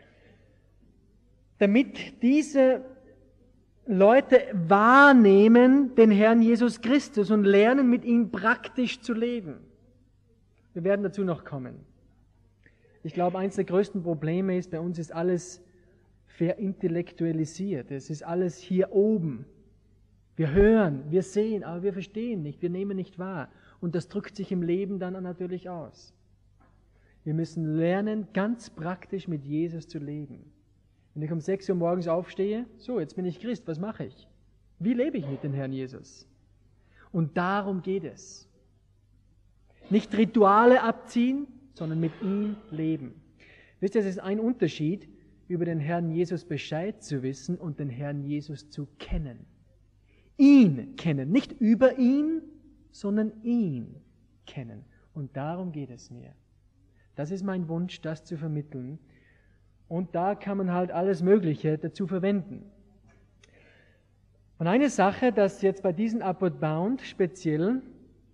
Damit diese Leute wahrnehmen den Herrn Jesus Christus und lernen, mit ihm praktisch zu leben. Wir werden dazu noch kommen. Ich glaube, eines der größten Probleme ist, bei uns ist alles verintellektualisiert. Es ist alles hier oben. Wir hören, wir sehen, aber wir verstehen nicht, wir nehmen nicht wahr. Und das drückt sich im Leben dann natürlich aus. Wir müssen lernen, ganz praktisch mit Jesus zu leben. Wenn ich um sechs Uhr morgens aufstehe, so, jetzt bin ich Christ, was mache ich? Wie lebe ich mit dem Herrn Jesus? Und darum geht es. Nicht Rituale abziehen, sondern mit ihm leben. Wisst ihr, es ist ein Unterschied, über den Herrn Jesus Bescheid zu wissen und den Herrn Jesus zu kennen. Ihn kennen, nicht über ihn, sondern ihn kennen. Und darum geht es mir. Das ist mein Wunsch, das zu vermitteln. Und da kann man halt alles Mögliche dazu verwenden. Und eine Sache, das jetzt bei diesen Upward Bound speziell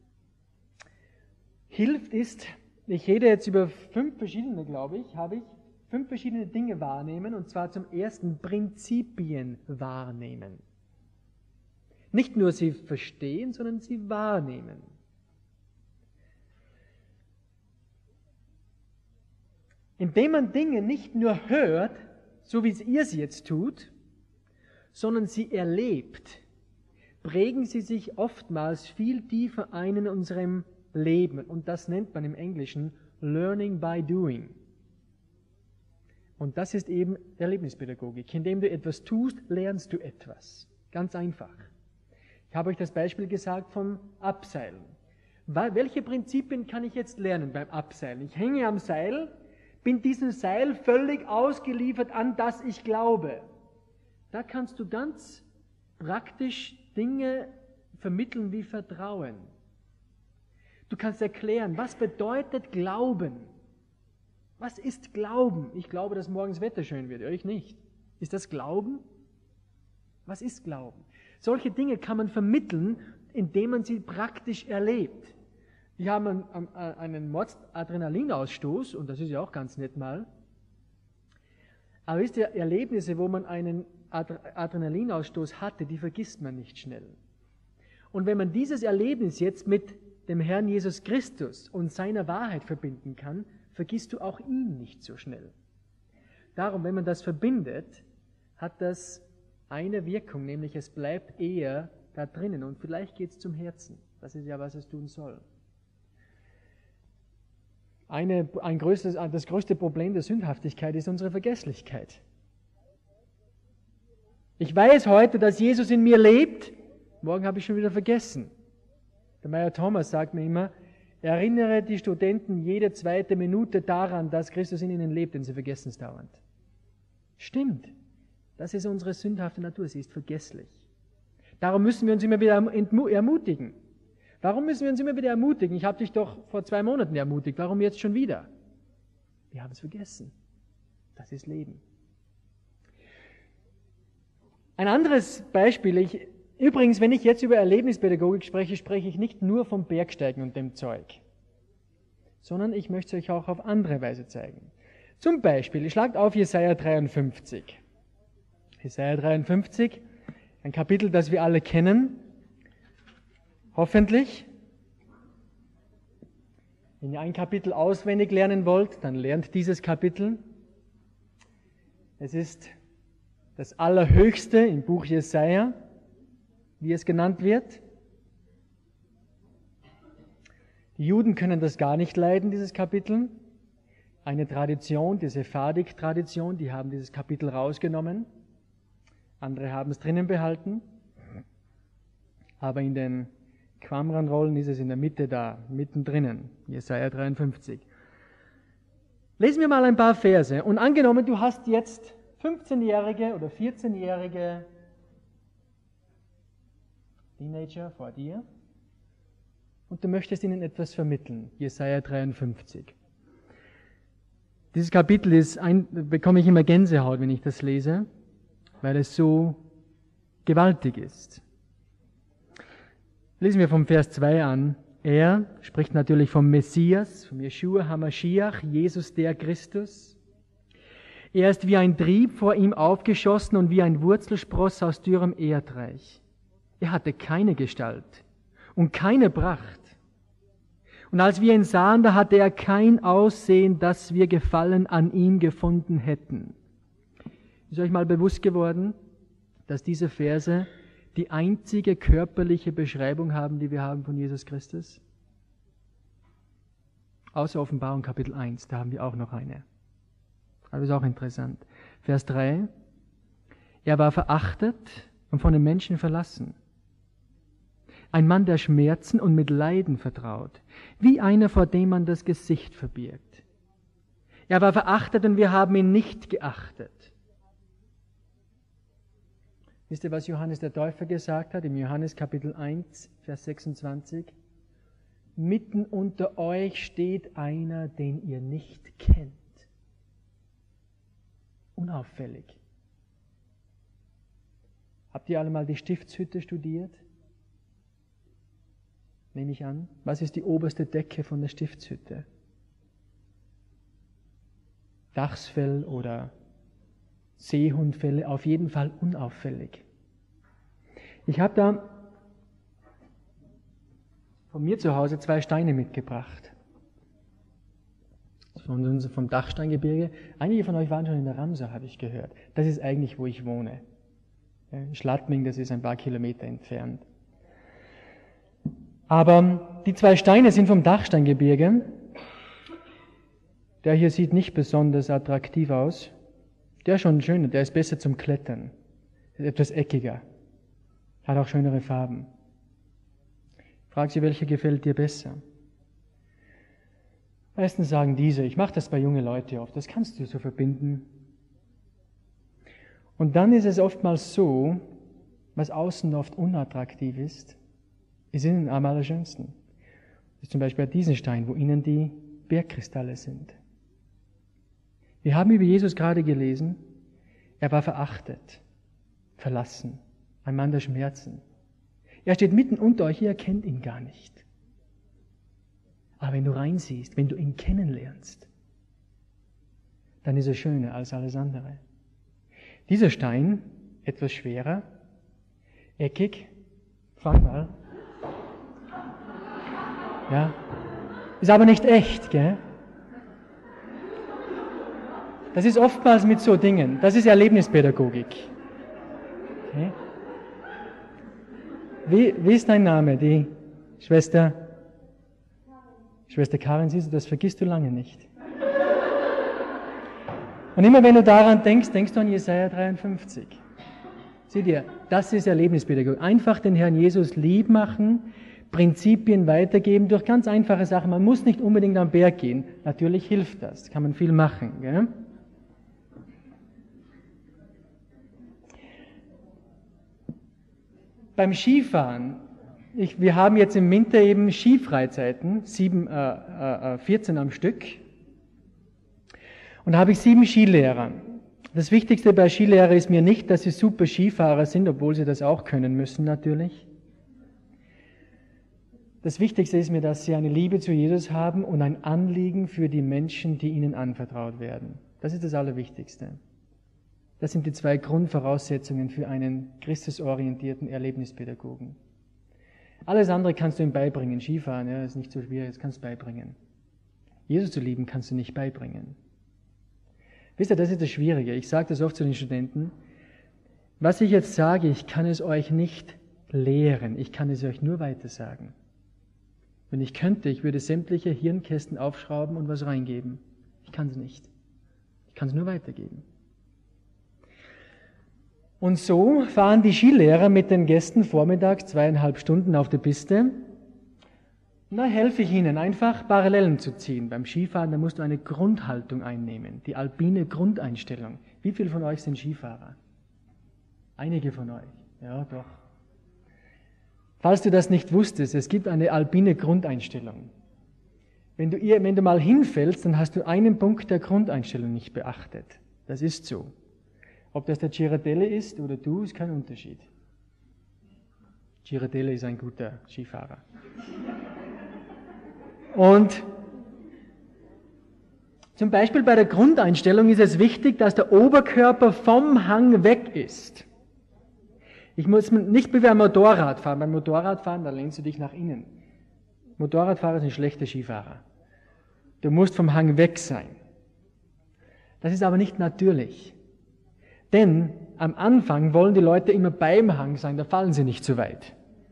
hilft, ist, ich rede jetzt über fünf verschiedene, glaube ich, habe ich, fünf verschiedene Dinge wahrnehmen, und zwar zum ersten Prinzipien wahrnehmen. Nicht nur sie verstehen, sondern sie wahrnehmen. Indem man Dinge nicht nur hört, so wie ihr sie jetzt tut, sondern sie erlebt, prägen sie sich oftmals viel tiefer ein in unserem Leben. Und das nennt man im Englischen Learning by Doing. Und das ist eben Erlebnispädagogik. Indem du etwas tust, lernst du etwas. Ganz einfach. Ich habe euch das Beispiel gesagt vom Abseilen. Welche Prinzipien kann ich jetzt lernen beim Abseilen? Ich hänge am Seil, bin diesem Seil völlig ausgeliefert, an das ich glaube. Da kannst du ganz praktisch Dinge vermitteln wie Vertrauen. Du kannst erklären, was bedeutet Glauben? Was ist Glauben? Ich glaube, dass morgen das Wetter schön wird, euch nicht. Ist das Glauben? Was ist Glauben? Solche Dinge kann man vermitteln, indem man sie praktisch erlebt. Die haben einen, einen Mordsadrenalinausstoß, und das ist ja auch ganz nett mal. Aber wisst ihr, Erlebnisse, wo man einen Adrenalinausstoß hatte, die vergisst man nicht schnell. Und wenn man dieses Erlebnis jetzt mit dem Herrn Jesus Christus und seiner Wahrheit verbinden kann, vergisst du auch ihn nicht so schnell. Darum, wenn man das verbindet, hat das eine Wirkung, nämlich es bleibt eher da drinnen und vielleicht geht es zum Herzen. Das ist ja, was es tun soll. Eine, ein größtes, das größte Problem der Sündhaftigkeit ist unsere Vergesslichkeit. Ich weiß heute, dass Jesus in mir lebt, morgen habe ich schon wieder vergessen. Der Meier Thomas sagt mir immer, erinnere die Studenten jede zweite Minute daran, dass Christus in ihnen lebt, denn sie vergessen es dauernd. Stimmt, das ist unsere sündhafte Natur, sie ist vergesslich. Darum müssen wir uns immer wieder ermutigen. Warum müssen wir uns immer wieder ermutigen? Ich habe dich doch vor zwei Monaten ermutigt, warum jetzt schon wieder? Wir haben es vergessen. Das ist Leben. Ein anderes Beispiel, ich, übrigens, wenn ich jetzt über Erlebnispädagogik spreche, spreche ich nicht nur vom Bergsteigen und dem Zeug, sondern ich möchte es euch auch auf andere Weise zeigen. Zum Beispiel, ihr schlagt auf Jesaja dreiundfünfzig. Jesaja dreiundfünfzig, ein Kapitel, das wir alle kennen, hoffentlich. Wenn ihr ein Kapitel auswendig lernen wollt, dann lernt dieses Kapitel. Es ist das Allerhöchste im Buch Jesaja, wie es genannt wird. Die Juden können das gar nicht leiden, dieses Kapitel. Eine Tradition, die Sephardik-Tradition, die haben dieses Kapitel rausgenommen. Andere haben es drinnen behalten. Aber in den Qumran-Rollen ist es in der Mitte da, mittendrin, Jesaja dreiundfünfzig. Lesen wir mal ein paar Verse. Und angenommen, du hast jetzt fünfzehnjährige oder vierzehnjährige Teenager vor dir und du möchtest ihnen etwas vermitteln. Jesaja dreiundfünfzig. Dieses Kapitel ist ein, bekomme ich immer Gänsehaut, wenn ich das lese, weil es so gewaltig ist. Lesen wir vom Vers zwei an. Er spricht natürlich vom Messias, vom Yeshua HaMashiach, Jesus der Christus. Er ist wie ein Trieb vor ihm aufgeschossen und wie ein Wurzelspross aus dürrem Erdreich. Er hatte keine Gestalt und keine Pracht. Und als wir ihn sahen, da hatte er kein Aussehen, dass wir Gefallen an ihm gefunden hätten. Ist euch mal bewusst geworden, dass diese Verse die einzige körperliche Beschreibung haben, die wir haben von Jesus Christus? Außer Offenbarung Kapitel eins, da haben wir auch noch eine. Aber ist auch interessant. Vers drei. Er war verachtet und von den Menschen verlassen. Ein Mann der Schmerzen und mit Leiden vertraut, wie einer, vor dem man das Gesicht verbirgt. Er war verachtet und wir haben ihn nicht geachtet. Wisst ihr, was Johannes der Täufer gesagt hat im Johannes Kapitel eins, Vers sechsundzwanzig? mitten unter euch steht einer, den ihr nicht kennt. Unauffällig. Habt ihr alle mal die Stiftshütte studiert? Nehme ich an. Was ist die oberste Decke von der Stiftshütte? Dachsfell oder Seehundfelle, auf jeden Fall unauffällig. Ich habe da von mir zu Hause zwei Steine mitgebracht. Von uns, vom Dachsteingebirge. Einige von euch waren schon in der Ramsau, habe ich gehört. Das ist eigentlich, wo ich wohne. Schladming, das ist ein paar Kilometer entfernt. Aber die zwei Steine sind vom Dachsteingebirge. Der hier sieht nicht besonders attraktiv aus. Der ist schon schöner, der ist besser zum Klettern. Ist etwas eckiger. Hat auch schönere Farben. Frag sie, welcher gefällt dir besser? Meistens sagen diese, ich mache das bei jungen Leuten oft, das kannst du so verbinden. Und dann ist es oftmals so, was außen oft unattraktiv ist, ist innen am allerschönsten. Das ist zum Beispiel bei diesem Stein, wo innen die Bergkristalle sind. Wir haben über Jesus gerade gelesen, er war verachtet, verlassen, ein Mann der Schmerzen. Er steht mitten unter euch, ihr kennt ihn gar nicht. Aber wenn du reinsiehst, wenn du ihn kennenlernst, dann ist er schöner als alles andere. Dieser Stein, etwas schwerer, eckig, fang mal. Ja, ist aber nicht echt, gell? Das ist oftmals mit so Dingen, das ist Erlebnispädagogik. Okay? Wie, wie ist dein Name, die Schwester? Schwester Karin, siehst du, das vergisst du lange nicht. Und immer wenn du daran denkst, denkst du an Jesaja dreiundfünfzig. Seht ihr, das ist Erlebnispädagogik. Einfach den Herrn Jesus lieb machen, Prinzipien weitergeben durch ganz einfache Sachen. Man muss nicht unbedingt am Berg gehen. Natürlich hilft das, kann man viel machen. Gell? Beim Skifahren, ich, wir haben jetzt im Winter eben Skifreizeiten, sieben, äh, äh, vierzehn am Stück. Und da habe ich sieben Skilehrer. Das Wichtigste bei Skilehrer ist mir nicht, dass sie super Skifahrer sind, obwohl sie das auch können müssen natürlich. Das Wichtigste ist mir, dass sie eine Liebe zu Jesus haben und ein Anliegen für die Menschen, die ihnen anvertraut werden. Das ist das Allerwichtigste. Das sind die zwei Grundvoraussetzungen für einen christusorientierten Erlebnispädagogen. Alles andere kannst du ihm beibringen. Skifahren, ja, ist nicht so schwierig, das kannst du beibringen. Jesus zu lieben kannst du nicht beibringen. Wisst ihr, das ist das Schwierige. Ich sage das oft zu den Studenten. Was ich jetzt sage, ich kann es euch nicht lehren. Ich kann es euch nur weitersagen. Wenn ich könnte, ich würde sämtliche Hirnkästen aufschrauben und was reingeben. Ich kann es nicht. Ich kann es nur weitergeben. Und so fahren die Skilehrer mit den Gästen vormittags zweieinhalb Stunden auf der Piste. Und da helfe ich ihnen, einfach Parallelen zu ziehen. Beim Skifahren, da musst du eine Grundhaltung einnehmen, die alpine Grundeinstellung. Wie viele von euch sind Skifahrer? Einige von euch. Ja, doch. Falls du das nicht wusstest, es gibt eine alpine Grundeinstellung. Wenn du, wenn du mal hinfällst, dann hast du einen Punkt der Grundeinstellung nicht beachtet. Das ist so. Ob das der Girardelli ist oder du, ist kein Unterschied. Girardelli ist ein guter Skifahrer. Und zum Beispiel bei der Grundeinstellung ist es wichtig, dass der Oberkörper vom Hang weg ist. Ich muss nicht wie beim Motorradfahren. Beim Motorradfahren, da lehnst du dich nach innen. Motorradfahrer sind schlechte Skifahrer. Du musst vom Hang weg sein. Das ist aber nicht natürlich. Denn am Anfang wollen die Leute immer beim Hang sein, da fallen sie nicht zu weit.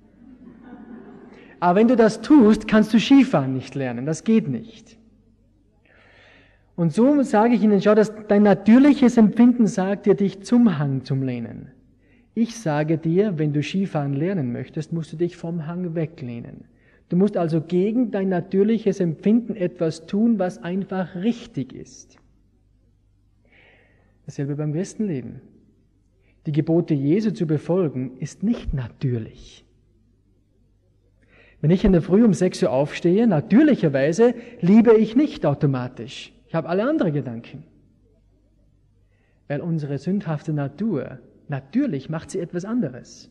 Aber wenn du das tust, kannst du Skifahren nicht lernen. Das geht nicht. Und so sage ich Ihnen, schau, dass dein natürliches Empfinden sagt dir, dich zum Hang zu lehnen. Ich sage dir, wenn du Skifahren lernen möchtest, musst du dich vom Hang weglehnen. Du musst also gegen dein natürliches Empfinden etwas tun, was einfach richtig ist. Dasselbe beim Christenleben. Die Gebote Jesu zu befolgen, ist nicht natürlich. Wenn ich in der Früh um sechs Uhr aufstehe, natürlicherweise liebe ich nicht automatisch. Ich habe alle anderen Gedanken. Weil unsere sündhafte Natur, natürlich macht sie etwas anderes.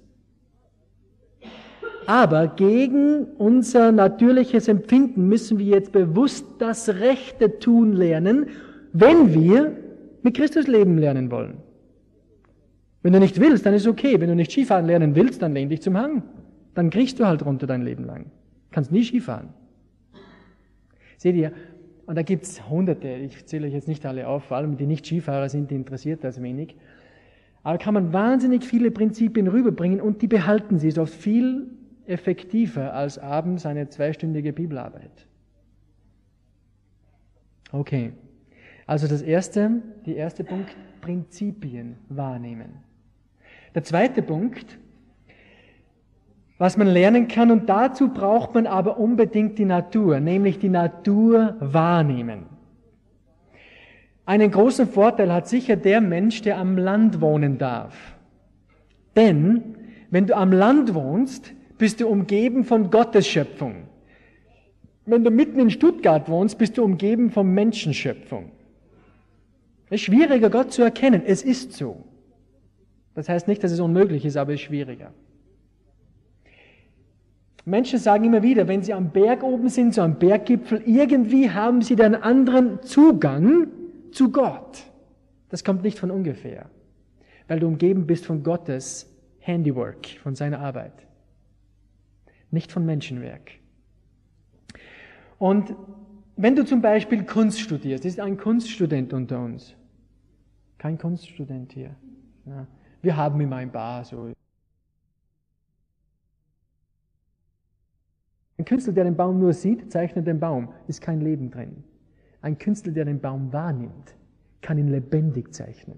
Aber gegen unser natürliches Empfinden müssen wir jetzt bewusst das Rechte tun lernen, wenn wir mit Christus leben lernen wollen. Wenn du nicht willst, dann ist okay. Wenn du nicht Skifahren lernen willst, dann lehn dich zum Hang. Dann kriegst du halt runter dein Leben lang. Kannst nie Skifahren. Seht ihr, und da gibt's Hunderte, ich zähle euch jetzt nicht alle auf, vor allem die nicht Skifahrer sind, die interessiert das wenig. Aber kann man wahnsinnig viele Prinzipien rüberbringen und die behalten sie. Ist oft viel effektiver als abends eine zweistündige Bibelarbeit. Okay, also das erste, die erste Punkt, Prinzipien wahrnehmen. Der zweite Punkt, was man lernen kann, und dazu braucht man aber unbedingt die Natur, nämlich die Natur wahrnehmen. Einen großen Vorteil hat sicher der Mensch, der am Land wohnen darf. Denn wenn du am Land wohnst, bist du umgeben von Gottes Schöpfung. Wenn du mitten in Stuttgart wohnst, bist du umgeben von Menschenschöpfung. Es ist schwieriger, Gott zu erkennen. Es ist so. Das heißt nicht, dass es unmöglich ist, aber es ist schwieriger. Menschen sagen immer wieder, wenn sie am Berg oben sind, so am Berggipfel, irgendwie haben sie dann einen anderen Zugang zu Gott. Das kommt nicht von ungefähr, weil du umgeben bist von Gottes Handiwork, von seiner Arbeit. Nicht von Menschenwerk. Und wenn du zum Beispiel Kunst studierst, ist ein Kunststudent unter uns. Kein Kunststudent hier. Ja. Wir haben immer ein paar so. Ein Künstler, der den Baum nur sieht, zeichnet den Baum, ist kein Leben drin. Ein Künstler, der den Baum wahrnimmt, kann ihn lebendig zeichnen.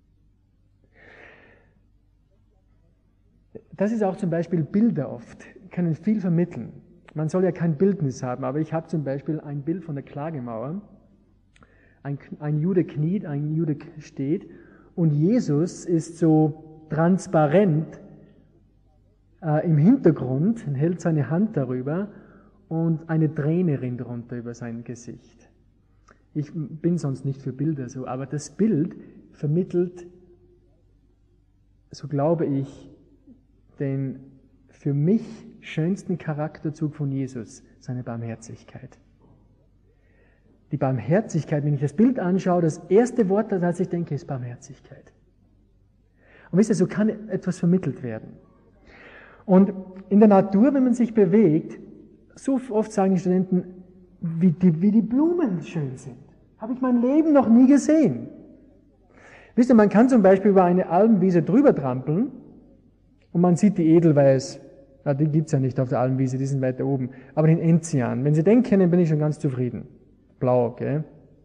Das ist auch zum Beispiel Bilder oft, können viel vermitteln. Man soll ja kein Bildnis haben, aber ich habe zum Beispiel ein Bild von der Klagemauer. Ein, ein Jude kniet, ein Jude steht und Jesus ist so transparent äh, im Hintergrund und hält seine Hand darüber und eine Träne rinnt runter über sein Gesicht. Ich bin sonst nicht für Bilder so, aber das Bild vermittelt, so glaube ich, den für mich schönsten Charakterzug von Jesus, seine Barmherzigkeit. Die Barmherzigkeit, wenn ich das Bild anschaue, das erste Wort, das ich denke, ist Barmherzigkeit. Und wisst ihr, so kann etwas vermittelt werden. Und in der Natur, wenn man sich bewegt, so oft sagen die Studenten, wie die, wie die Blumen schön sind. Habe ich mein Leben noch nie gesehen. Wisst ihr, man kann zum Beispiel über eine Almwiese drüber trampeln und man sieht die Edelweiß. Ja, die gibt's ja nicht auf der Almwiese, die sind weiter oben. Aber den Enzian, wenn Sie den kennen, bin ich schon ganz zufrieden. Blau, gell?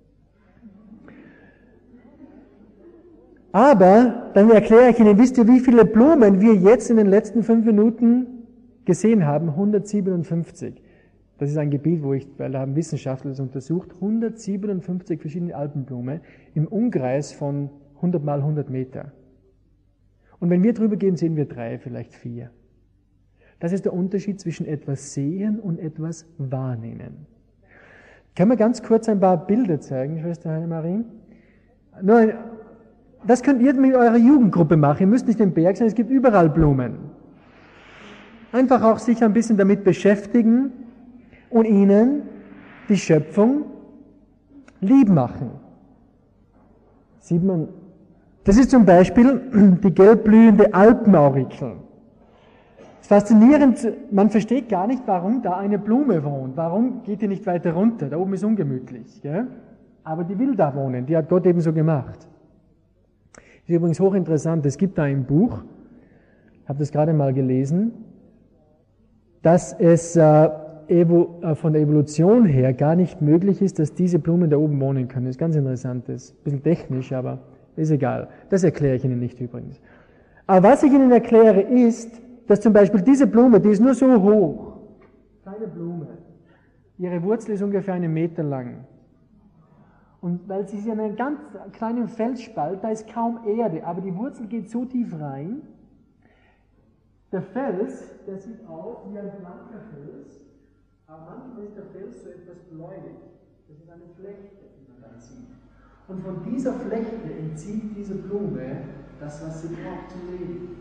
Aber, dann erkläre ich Ihnen, wisst ihr, wie viele Blumen wir jetzt in den letzten fünf Minuten gesehen haben? hundertsiebenundfünfzig. Das ist ein Gebiet, wo ich, weil da haben Wissenschaftler das untersucht, hundertsiebenundfünfzig verschiedene Alpenblumen im Umkreis von hundert mal hundert Meter. Und wenn wir drüber gehen, sehen wir drei, vielleicht vier. Das ist der Unterschied zwischen etwas sehen und etwas wahrnehmen. Können wir ganz kurz ein paar Bilder zeigen, Schwester Heidemarie? Nur, das könnt ihr mit eurer Jugendgruppe machen. Ihr müsst nicht im Berg sein, es gibt überall Blumen. Einfach auch sich ein bisschen damit beschäftigen und ihnen die Schöpfung lieb machen. Sieht man, das ist zum Beispiel die gelbblühende Alpenaurikel. Es ist faszinierend, man versteht gar nicht, warum da eine Blume wohnt. Warum geht die nicht weiter runter? Da oben ist ungemütlich. Gell? Aber die will da wohnen, die hat Gott eben so gemacht. Ist übrigens hochinteressant, es gibt da ein Buch, ich habe das gerade mal gelesen, dass es äh, evo, äh, von der Evolution her gar nicht möglich ist, dass diese Blumen da oben wohnen können. Das ist ganz interessant, das ist ein bisschen technisch, aber ist egal. Das erkläre ich Ihnen nicht übrigens. Aber was ich Ihnen erkläre ist, dass zum Beispiel diese Blume, die ist nur so hoch, kleine Blume, ihre Wurzel ist ungefähr einen Meter lang. Und weil sie ist in einem ganz kleinen Felsspalt, da ist kaum Erde, aber die Wurzel geht so tief rein, Der Fels, der sieht aus wie ein blanker Fels, aber manchmal ist der Fels so etwas bläulich. Das ist eine Flechte, die man dann sieht. Und von dieser Flechte entzieht diese Blume das, was sie braucht zum Leben.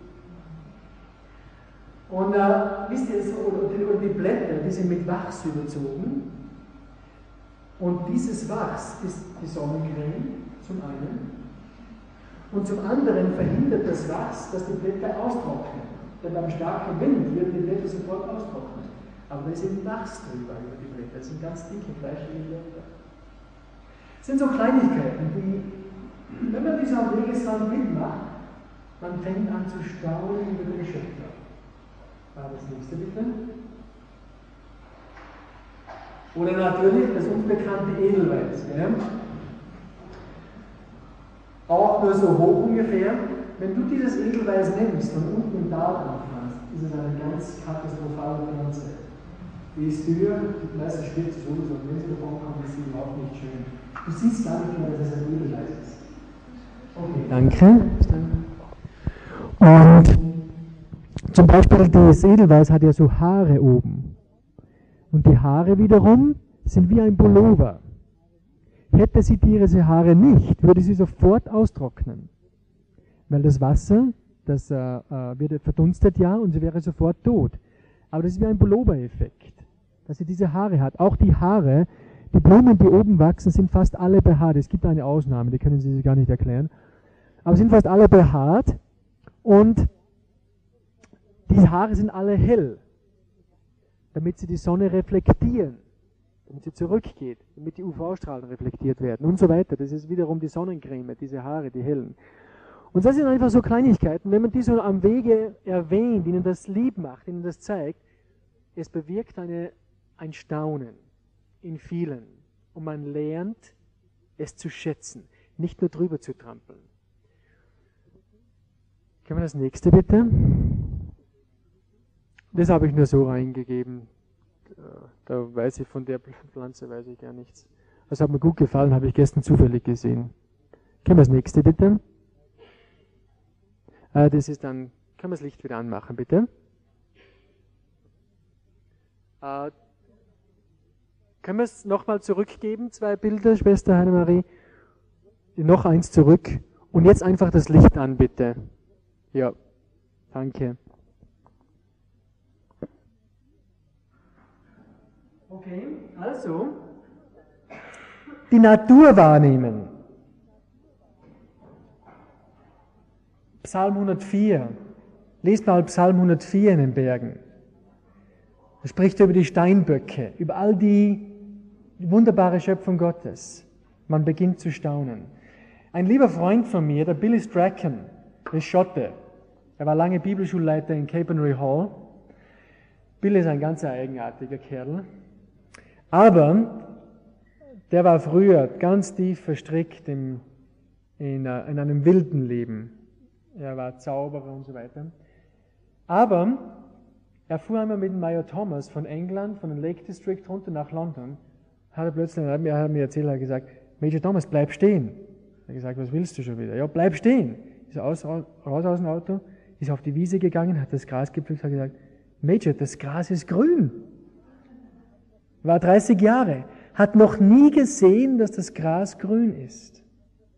Und äh, wisst ihr, so, oder, oder die Blätter, die sind mit Wachs überzogen. Und dieses Wachs ist die Sonnencreme zum einen. Und zum anderen verhindert das Wachs, dass die Blätter austrocknen. Denn beim starken Wind würden die Blätter sofort austrocknen. Aber da ist eben Wachs drüber über die Blätter. Das sind ganz dicke, fleischige Blätter. Das sind so Kleinigkeiten, die, wenn man die so am Wegesrand mitmacht, man fängt an zu staunen über den Schöpfer. Ah, das nächste bitte. Oder natürlich das unbekannte Edelweiß. Ja? Auch nur so hoch ungefähr. Wenn du dieses Edelweiß nimmst und unten im Tal drauf machst, ist es eine ganz katastrophale Pflanze. Die ist dürr, die meisten spitzt so, und wenn sie davon kommt, ist sie überhaupt nicht schön. Du siehst gar nicht mehr, dass es ein Edelweiß ist. Okay. Danke. Und zum Beispiel das Edelweiß hat ja so Haare oben. Und die Haare wiederum sind wie ein Pullover. Hätte sie diese Haare nicht, würde sie sofort austrocknen. Weil das Wasser, das äh, wird verdunstet ja und sie wäre sofort tot. Aber das ist wie ein Pullover-Effekt, dass sie diese Haare hat. Auch die Haare, die Blumen, die oben wachsen, sind fast alle behaart. Es gibt eine Ausnahme, die können Sie sich gar nicht erklären. Aber sind fast alle behaart und die Haare sind alle hell, damit sie die Sonne reflektieren, damit sie zurückgeht, damit die U V-Strahlen reflektiert werden und so weiter. Das ist wiederum die Sonnencreme, diese Haare, die hellen. Und das sind einfach so Kleinigkeiten, wenn man die so am Wege erwähnt, ihnen das lieb macht, ihnen das zeigt, es bewirkt eine, ein Staunen in vielen. Und man lernt, es zu schätzen, nicht nur drüber zu trampeln. Können wir das nächste bitte? Das habe ich nur so reingegeben. Da weiß ich von der Pflanze weiß ich gar nichts. Das hat mir gut gefallen, habe ich gestern zufällig gesehen. Können wir das nächste bitte? Äh, das ist dann, können wir das Licht wieder anmachen bitte? Äh, können wir es nochmal zurückgeben, zwei Bilder, Schwester Heidemarie? Noch eins zurück. Und jetzt einfach das Licht an bitte. Ja, danke. Okay, also, die Natur wahrnehmen. Psalm hundertvier. Lest mal Psalm hundertvier in den Bergen. Er spricht über die Steinböcke, über all die wunderbare Schöpfung Gottes. Man beginnt zu staunen. Ein lieber Freund von mir, der Billy Strachan, ist Schotte. Er war lange Bibelschulleiter in Capernwray Hall. Billy ist ein ganz eigenartiger Kerl. Aber der war früher ganz tief verstrickt im, in, in einem wilden Leben. Er war Zauberer und so weiter. Aber er fuhr einmal mit dem Major Thomas von England, von dem Lake District runter nach London. Hat er plötzlich, er hat mir, er hat mir erzählt, er hat gesagt, Major Thomas, bleib stehen. Er hat gesagt, was willst du schon wieder? Ja, bleib stehen. Ist aus, raus aus dem Auto, ist auf die Wiese gegangen, hat das Gras gepflückt, hat gesagt, Major, das Gras ist grün. War dreißig Jahre, hat noch nie gesehen, dass das Gras grün ist.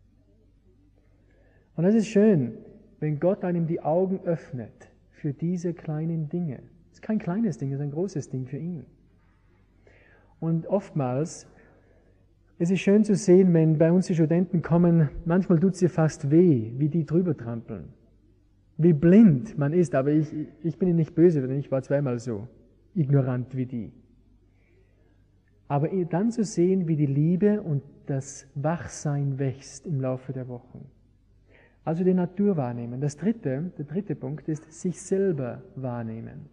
Und das ist schön, wenn Gott einem die Augen öffnet für diese kleinen Dinge. Es ist kein kleines Ding, es ist ein großes Ding für ihn. Und oftmals es ist schön zu sehen, wenn bei uns die Studenten kommen, manchmal tut es dir fast weh, wie die drüber trampeln. Wie blind man ist, aber ich, ich bin ihnen nicht böse, denn ich war zweimal so ignorant wie die. Aber dann zu sehen, wie die Liebe und das Wachsein wächst im Laufe der Wochen. Also die Natur wahrnehmen. Das dritte, der dritte Punkt ist, sich selber wahrnehmen.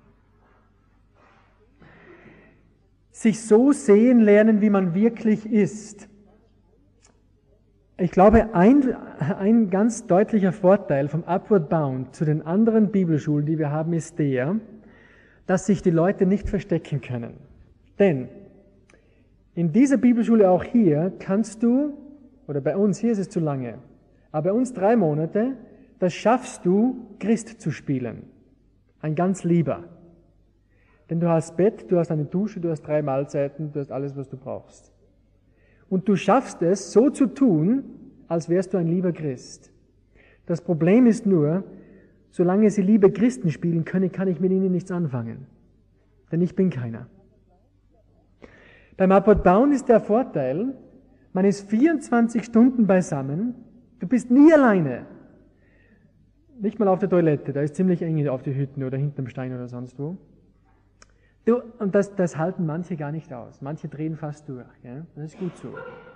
Sich so sehen lernen, wie man wirklich ist. Ich glaube, ein, ein ganz deutlicher Vorteil vom Upward Bound zu den anderen Bibelschulen, die wir haben, ist der, dass sich die Leute nicht verstecken können. Denn in dieser Bibelschule auch hier kannst du, oder bei uns, hier ist es zu lange, aber bei uns drei Monate, das schaffst du, Christ zu spielen. ein ganz lieber. Denn du hast Bett, du hast eine Dusche, du hast drei Mahlzeiten, du hast alles, was du brauchst. Und du schaffst es, so zu tun, als wärst du ein lieber Christ. Das Problem ist nur, solange sie liebe Christen spielen können, kann ich mit ihnen nichts anfangen. Denn ich bin keiner. Beim Abbauen ist der Vorteil, man ist vierundzwanzig Stunden beisammen, du bist nie alleine. Nicht mal auf der Toilette, da ist ziemlich eng auf die Hütten oder hinterm Stein oder sonst wo. Du, und das, das halten manche gar nicht aus. Manche drehen fast durch. Ja? Das ist gut so.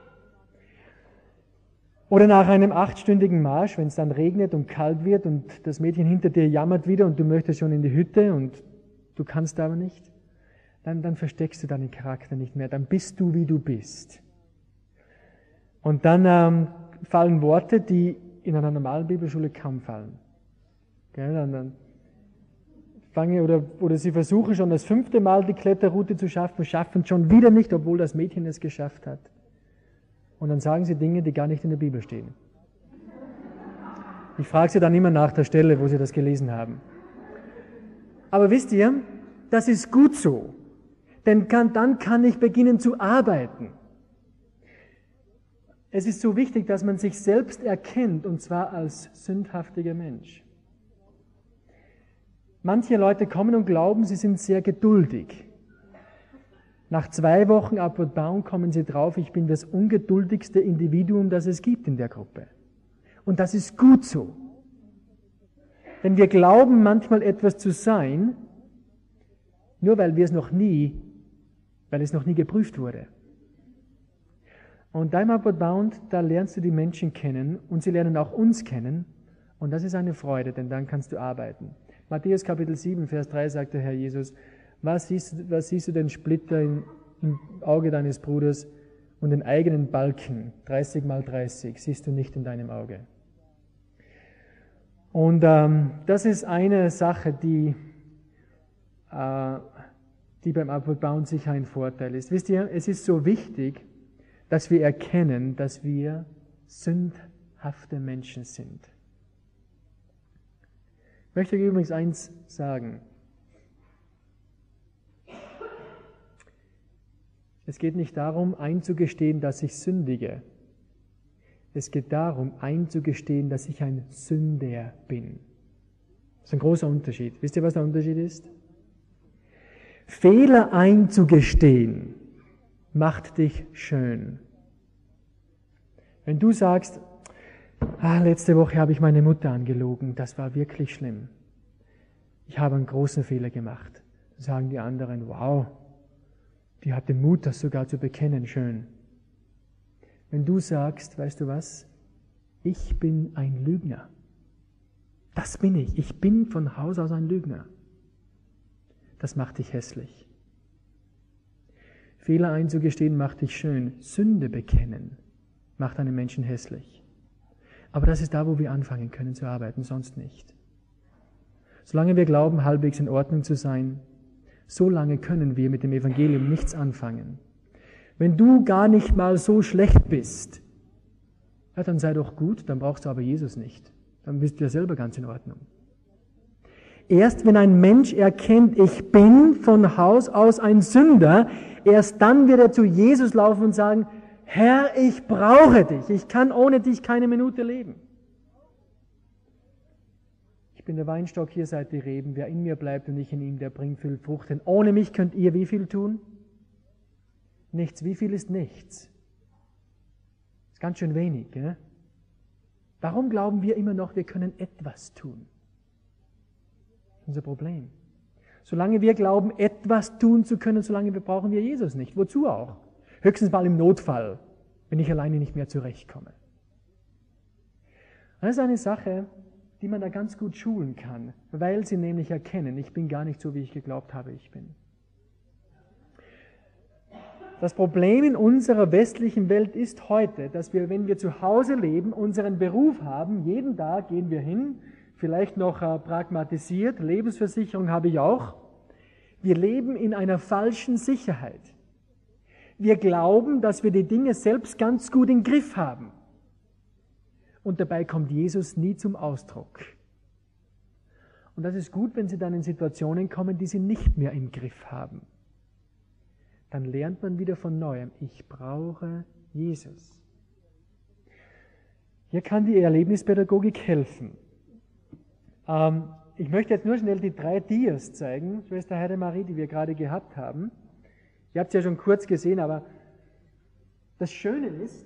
Oder nach einem achtstündigen Marsch, wenn es dann regnet und kalt wird und das Mädchen hinter dir jammert wieder und du möchtest schon in die Hütte und du kannst aber nicht, dann, dann versteckst du deinen Charakter nicht mehr. Dann bist du, wie du bist. Und dann ähm, fallen Worte, die in einer normalen Bibelschule kaum fallen. Gell? Dann, dann fange, oder, oder sie versuchen schon das fünfte Mal die Kletterroute zu schaffen, schaffen schon wieder nicht, obwohl das Mädchen es geschafft hat. Und dann sagen sie Dinge, die gar nicht in der Bibel stehen. Ich frage sie dann immer nach der Stelle, wo sie das gelesen haben. Aber wisst ihr, das ist gut so. Denn kann, dann kann ich beginnen zu arbeiten. Es ist so wichtig, dass man sich selbst erkennt, und zwar als sündhaftiger Mensch. Manche Leute kommen und glauben, sie sind sehr geduldig. Nach zwei Wochen Upward Bound kommen sie drauf, ich bin das ungeduldigste Individuum, das es gibt in der Gruppe. Und das ist gut so. Denn wir glauben manchmal etwas zu sein, nur weil wir es noch nie, weil es noch nie geprüft wurde. Und beim Upward Bound, da lernst du die Menschen kennen und sie lernen auch uns kennen. Und das ist eine Freude, denn dann kannst du arbeiten. Matthäus Kapitel sieben, Vers drei sagt der Herr Jesus, was siehst, was siehst du den Splitter im, im Auge deines Bruders und den eigenen Balken, dreißig mal dreißig, siehst du nicht in deinem Auge. Und ähm, das ist eine Sache, die, äh, die beim Upward Bound sicher ein Vorteil ist. Wisst ihr, es ist so wichtig, dass wir erkennen, dass wir sündhafte Menschen sind. Ich möchte übrigens eins sagen. Es geht nicht darum, einzugestehen, dass ich sündige. Es geht darum, einzugestehen, dass ich ein Sünder bin. Das ist ein großer Unterschied. Wisst ihr, was der Unterschied ist? Fehler einzugestehen macht dich schön. Wenn du sagst, ah, letzte Woche habe ich meine Mutter angelogen, das war wirklich schlimm. Ich habe einen großen Fehler gemacht. Dann sagen die anderen, wow, die hat den Mut, das sogar zu bekennen, schön. Wenn du sagst, weißt du was, ich bin ein Lügner. Das bin ich. Ich bin von Haus aus ein Lügner. Das macht dich hässlich. Fehler einzugestehen macht dich schön. Sünde bekennen macht einen Menschen hässlich. Aber das ist da, wo wir anfangen können zu arbeiten, sonst nicht. Solange wir glauben, halbwegs in Ordnung zu sein, so lange können wir mit dem Evangelium nichts anfangen. Wenn du gar nicht mal so schlecht bist, ja, dann sei doch gut, dann brauchst du aber Jesus nicht. Dann bist du ja selber ganz in Ordnung. Erst wenn ein Mensch erkennt, ich bin von Haus aus ein Sünder, erst dann wird er zu Jesus laufen und sagen, Herr, ich brauche dich, ich kann ohne dich keine Minute leben. Ich bin der Weinstock, hier seid die Reben, wer in mir bleibt und ich in ihm, der bringt viel Frucht. Denn ohne mich könnt ihr wie viel tun? Nichts. Wie viel ist nichts? Das ist ganz schön wenig. Gell? Warum glauben wir immer noch, wir können etwas tun? Das ist unser Problem. Solange wir glauben, etwas tun zu können, solange wir brauchen wir Jesus nicht. Wozu auch? Höchstens mal im Notfall, wenn ich alleine nicht mehr zurechtkomme. Das ist eine Sache, die man da ganz gut schulen kann, weil sie nämlich erkennen, ich bin gar nicht so, wie ich geglaubt habe, ich bin. Das Problem in unserer westlichen Welt ist heute, dass wir, wenn wir zu Hause leben, unseren Beruf haben, jeden Tag gehen wir hin, vielleicht noch äh, pragmatisiert, Lebensversicherung habe ich auch. Wir leben in einer falschen Sicherheit. Wir glauben, dass wir die Dinge selbst ganz gut im Griff haben. Und dabei kommt Jesus nie zum Ausdruck. Und das ist gut, wenn sie dann in Situationen kommen, die sie nicht mehr im Griff haben. Dann lernt man wieder von Neuem, ich brauche Jesus. Hier kann die Erlebnispädagogik helfen. Ähm, ich möchte jetzt nur schnell die drei Dias zeigen, Schwester Heidemarie, die wir gerade gehabt haben. Ihr habt es ja schon kurz gesehen, aber das Schöne ist,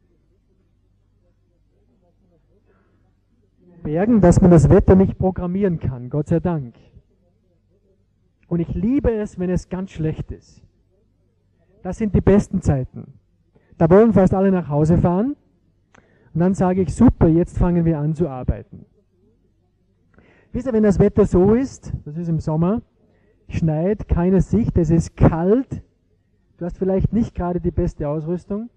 Bergen, dass man das Wetter nicht programmieren kann, Gott sei Dank. Und ich liebe es, wenn es ganz schlecht ist. Das sind die besten Zeiten. Da wollen fast alle nach Hause fahren und dann sage ich, super, jetzt fangen wir an zu arbeiten. Wisst ihr, wenn das Wetter so ist, das ist im Sommer, schneit, keine Sicht, es ist kalt, du hast vielleicht nicht gerade die beste Ausrüstung,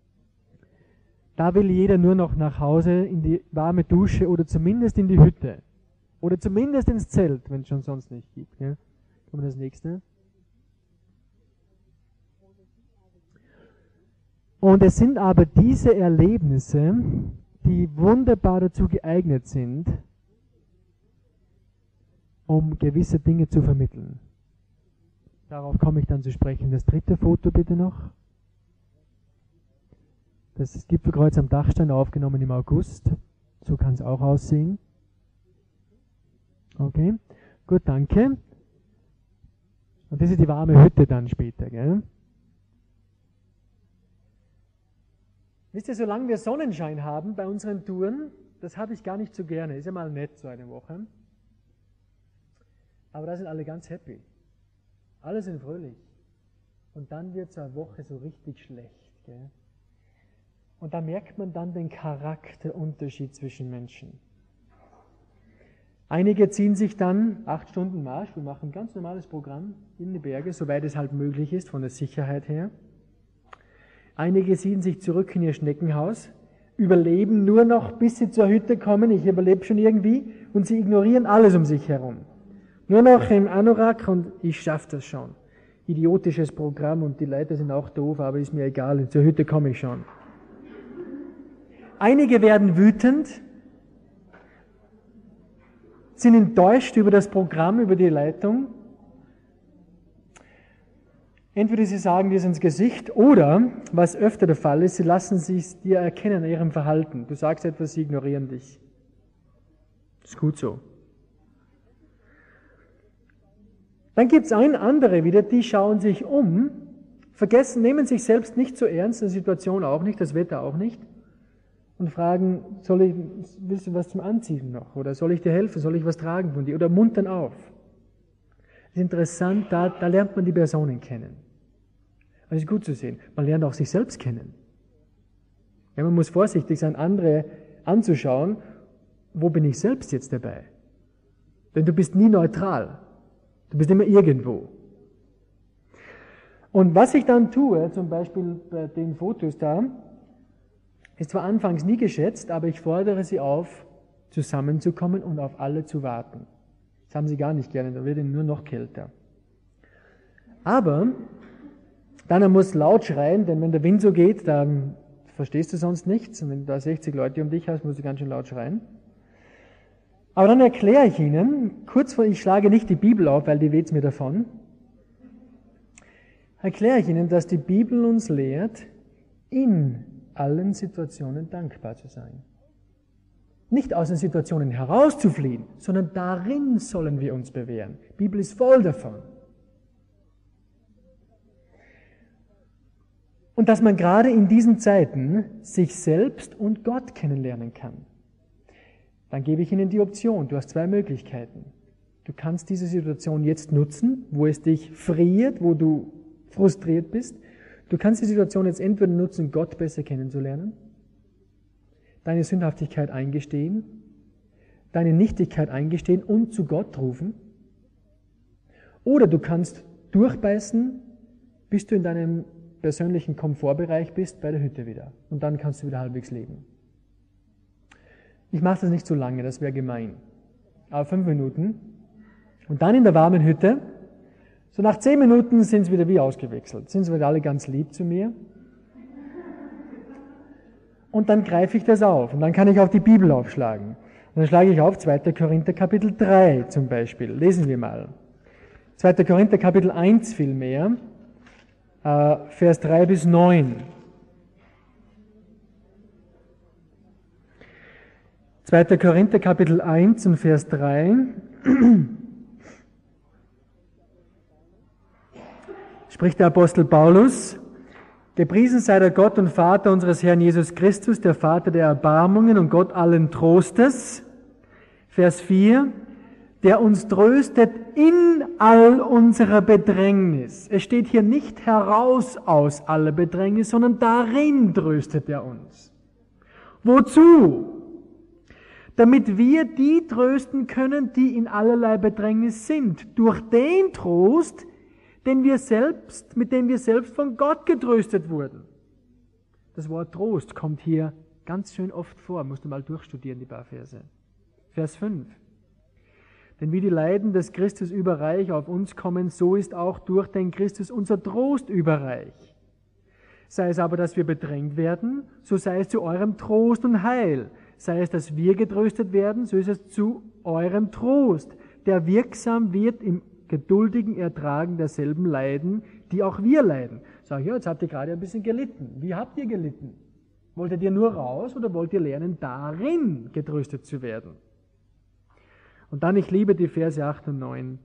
da will jeder nur noch nach Hause in die warme Dusche oder zumindest in die Hütte. Oder zumindest ins Zelt, wenn es schon sonst nicht gibt. Ja? Kommen wir das nächste. Und es sind aber diese Erlebnisse, die wunderbar dazu geeignet sind, um gewisse Dinge zu vermitteln. Darauf komme ich dann zu sprechen. Das dritte Foto bitte noch. Das Gipfelkreuz am Dachstein, aufgenommen im August. So kann es auch aussehen. Okay, gut, danke. Und das ist die warme Hütte dann später, gell? Wisst ihr, solange wir Sonnenschein haben bei unseren Touren, das habe ich gar nicht so gerne. Ist ja mal nett, so eine Woche. Aber da sind alle ganz happy. Alle sind fröhlich. Und dann wird so eine Woche so richtig schlecht, gell? Und da merkt man dann den Charakterunterschied zwischen Menschen. Einige ziehen sich dann acht Stunden Marsch, wir machen ein ganz normales Programm in die Berge, soweit es halt möglich ist, von der Sicherheit her. Einige ziehen sich zurück in ihr Schneckenhaus, überleben nur noch, bis sie zur Hütte kommen, ich überlebe schon irgendwie, und sie ignorieren alles um sich herum. Nur noch im Anorak und ich schaffe das schon. Idiotisches Programm und die Leute sind auch doof, aber ist mir egal, zur Hütte komme ich schon. Einige werden wütend, sind enttäuscht über das Programm, über die Leitung. Entweder sie sagen dir es ins Gesicht oder, was öfter der Fall ist, sie lassen sich dir erkennen an ihrem Verhalten. Du sagst etwas, sie ignorieren dich. Das ist gut so. Dann gibt es ein andere wieder, die schauen sich um, vergessen, nehmen sich selbst nicht so ernst, die Situation auch nicht, das Wetter auch nicht. Und fragen, soll ich, willst du was zum Anziehen noch? Oder soll ich dir helfen? Soll ich was tragen von dir? Oder muntern auf. Das ist interessant, da, da lernt man die Personen kennen. Das ist gut zu sehen. Man lernt auch sich selbst kennen. Ja, man muss vorsichtig sein, andere anzuschauen, wo bin ich selbst jetzt dabei? Denn du bist nie neutral. Du bist immer irgendwo. Und was ich dann tue, zum Beispiel bei den Fotos da, ist zwar anfangs nie geschätzt, aber ich fordere sie auf, zusammenzukommen und auf alle zu warten. Das haben sie gar nicht gerne, da wird ihnen nur noch kälter. Aber dann muss laut schreien, denn wenn der Wind so geht, dann verstehst du sonst nichts. Und wenn du da sechzig Leute um dich hast, musst du ganz schön laut schreien. Aber dann erkläre ich ihnen, kurz vor, ich schlage nicht die Bibel auf, weil die weht mir davon, erkläre ich ihnen, dass die Bibel uns lehrt, in allen Situationen dankbar zu sein. Nicht aus den Situationen herauszufliehen, sondern darin sollen wir uns bewähren. Die Bibel ist voll davon. Und dass man gerade in diesen Zeiten sich selbst und Gott kennenlernen kann. Dann gebe ich Ihnen die Option. Du hast zwei Möglichkeiten. Du kannst diese Situation jetzt nutzen, wo es dich friert, wo du frustriert bist. Du kannst die Situation jetzt entweder nutzen, Gott besser kennenzulernen, deine Sündhaftigkeit eingestehen, deine Nichtigkeit eingestehen und zu Gott rufen. Oder du kannst durchbeißen, bis du in deinem persönlichen Komfortbereich bist, bei der Hütte wieder. Und dann kannst du wieder halbwegs leben. Ich mache das nicht so lange, das wäre gemein. Aber fünf Minuten. Und dann in der warmen Hütte. So nach zehn Minuten sind sie wieder wie ausgewechselt. Sind sie wieder alle ganz lieb zu mir. Und dann greife ich das auf. Und dann kann ich auch die Bibel aufschlagen. Dann schlage ich auf zweiter Korinther Kapitel drei zum Beispiel. Lesen wir mal. zweiter Korinther Kapitel eins vielmehr, äh, Vers drei bis neun. zweiter Korinther Kapitel eins und Vers drei. Spricht der Apostel Paulus: Gepriesen sei der Gott und Vater unseres Herrn Jesus Christus, der Vater der Erbarmungen und Gott allen Trostes. Vers vier. Der uns tröstet in all unserer Bedrängnis. Es steht hier nicht heraus aus aller Bedrängnis, sondern darin tröstet er uns. Wozu? Damit wir die trösten können, die in allerlei Bedrängnis sind, durch den Trost, den wir selbst, mit dem wir selbst von Gott getröstet wurden. Das Wort Trost kommt hier ganz schön oft vor, musst du mal durchstudieren, die paar Verse. Vers fünf. Denn wie die Leiden des Christus überreich auf uns kommen, so ist auch durch den Christus unser Trost überreich. Sei es aber, dass wir bedrängt werden, so sei es zu eurem Trost und Heil. Sei es, dass wir getröstet werden, so ist es zu eurem Trost, der wirksam wird im geduldigen Ertragen derselben Leiden, die auch wir leiden. Sag ich, ja, jetzt habt ihr gerade ein bisschen gelitten. Wie habt ihr gelitten? Wolltet ihr nur raus oder wollt ihr lernen, darin getröstet zu werden? Und dann, ich liebe die Verse acht und neun.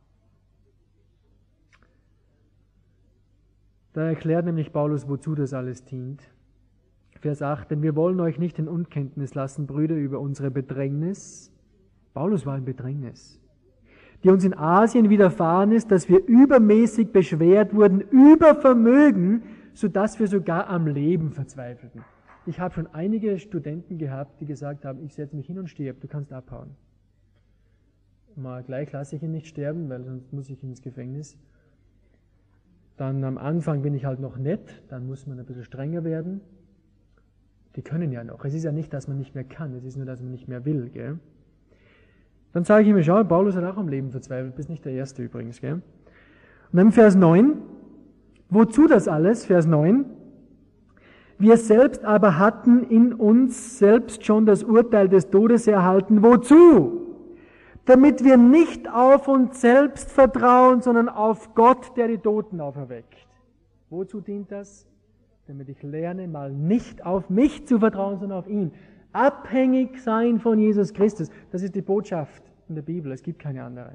Da erklärt nämlich Paulus, wozu das alles dient. Vers acht, denn wir wollen euch nicht in Unkenntnis lassen, Brüder, über unsere Bedrängnis. Paulus war in Bedrängnis, die uns in Asien widerfahren ist, dass wir übermäßig beschwert wurden, über Vermögen, sodass wir sogar am Leben verzweifelten. Ich habe schon einige Studenten gehabt, die gesagt haben, ich setze mich hin und sterbe, du kannst abhauen. Mal gleich lasse ich ihn nicht sterben, weil sonst muss ich ins Gefängnis. Dann am Anfang bin ich halt noch nett, dann muss man ein bisschen strenger werden. Die können ja noch. Es ist ja nicht, dass man nicht mehr kann, es ist nur, dass man nicht mehr will. Gell? Dann sage ich ihm, schau, Paulus hat auch am Leben verzweifelt, bist nicht der Erste übrigens. Gell? Und dann Vers neun, wozu das alles? Vers neun, wir selbst aber hatten in uns selbst schon das Urteil des Todes erhalten. Wozu? Damit wir nicht auf uns selbst vertrauen, sondern auf Gott, der die Toten auferweckt. Wozu dient das? Damit ich lerne, mal nicht auf mich zu vertrauen, sondern auf ihn. Abhängig sein von Jesus Christus. Das ist die Botschaft in der Bibel. Es gibt keine andere.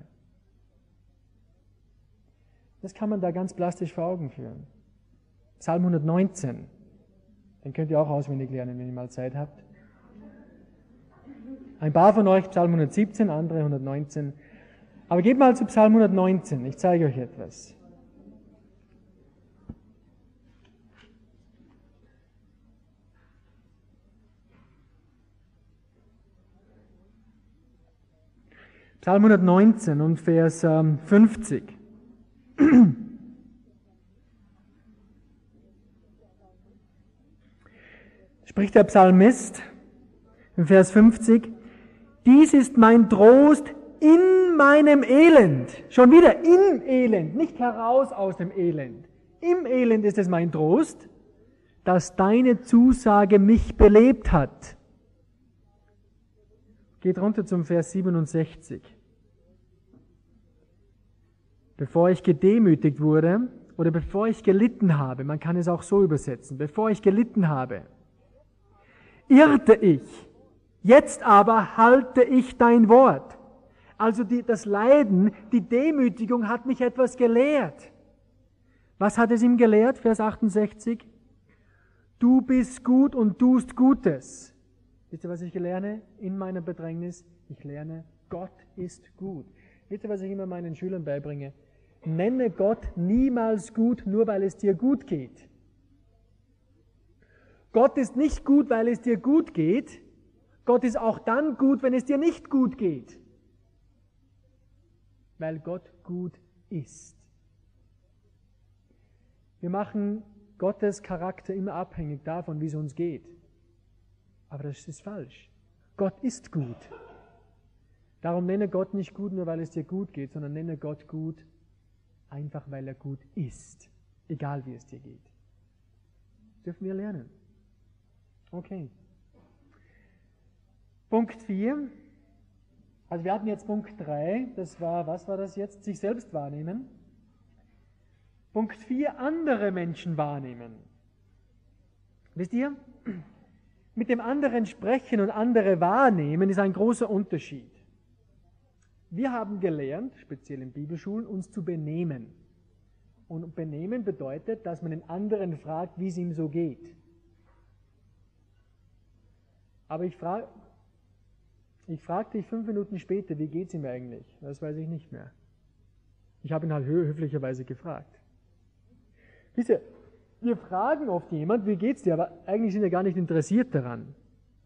Das kann man da ganz plastisch vor Augen führen. Psalm hundertneunzehn. Den könnt ihr auch auswendig lernen, wenn ihr mal Zeit habt. Ein paar von euch Psalm hundertsiebzehn, andere hundertneunzehn. Aber geht mal zu Psalm hundertneunzehn, ich zeige euch etwas. Psalm hundertneunzehn und Vers ähm, fünfzig. Spricht der Psalmist in Vers fünfzig, dies ist mein Trost in meinem Elend. Schon wieder im Elend, nicht heraus aus dem Elend. Im Elend ist es mein Trost, dass deine Zusage mich belebt hat. Geht runter zum Vers siebenundsechzig. Bevor ich gedemütigt wurde oder bevor ich gelitten habe, man kann es auch so übersetzen, bevor ich gelitten habe, irrte ich. Jetzt aber halte ich dein Wort. Also die, das Leiden, die Demütigung hat mich etwas gelehrt. Was hat es ihm gelehrt? Vers achtundsechzig. Du bist gut und tust Gutes. Wisst ihr, was ich lerne in meiner Bedrängnis? Ich lerne, Gott ist gut. Wisst ihr, was ich immer meinen Schülern beibringe? Nenne Gott niemals gut, nur weil es dir gut geht. Gott ist nicht gut, weil es dir gut geht. Gott ist auch dann gut, wenn es dir nicht gut geht. Weil Gott gut ist. Wir machen Gottes Charakter immer abhängig davon, wie es uns geht. Aber das ist falsch. Gott ist gut. Darum nenne Gott nicht gut, nur weil es dir gut geht, sondern nenne Gott gut, einfach weil er gut ist. Egal wie es dir geht. Das dürfen wir lernen. Okay. Punkt vier. Also wir hatten jetzt Punkt drei, das war, was war das jetzt? Sich selbst wahrnehmen. Punkt vier, andere Menschen wahrnehmen. Wisst ihr? Mit dem anderen sprechen und andere wahrnehmen ist ein großer Unterschied. Wir haben gelernt, speziell in Bibelschulen, uns zu benehmen. Und benehmen bedeutet, dass man den anderen fragt, wie es ihm so geht. Aber ich frage ich frag dich fünf Minuten später, wie geht es ihm eigentlich? Das weiß ich nicht mehr. Ich habe ihn halt höflicherweise gefragt. Wisst ihr, wir fragen oft jemand, wie geht's dir, aber eigentlich sind wir gar nicht interessiert daran.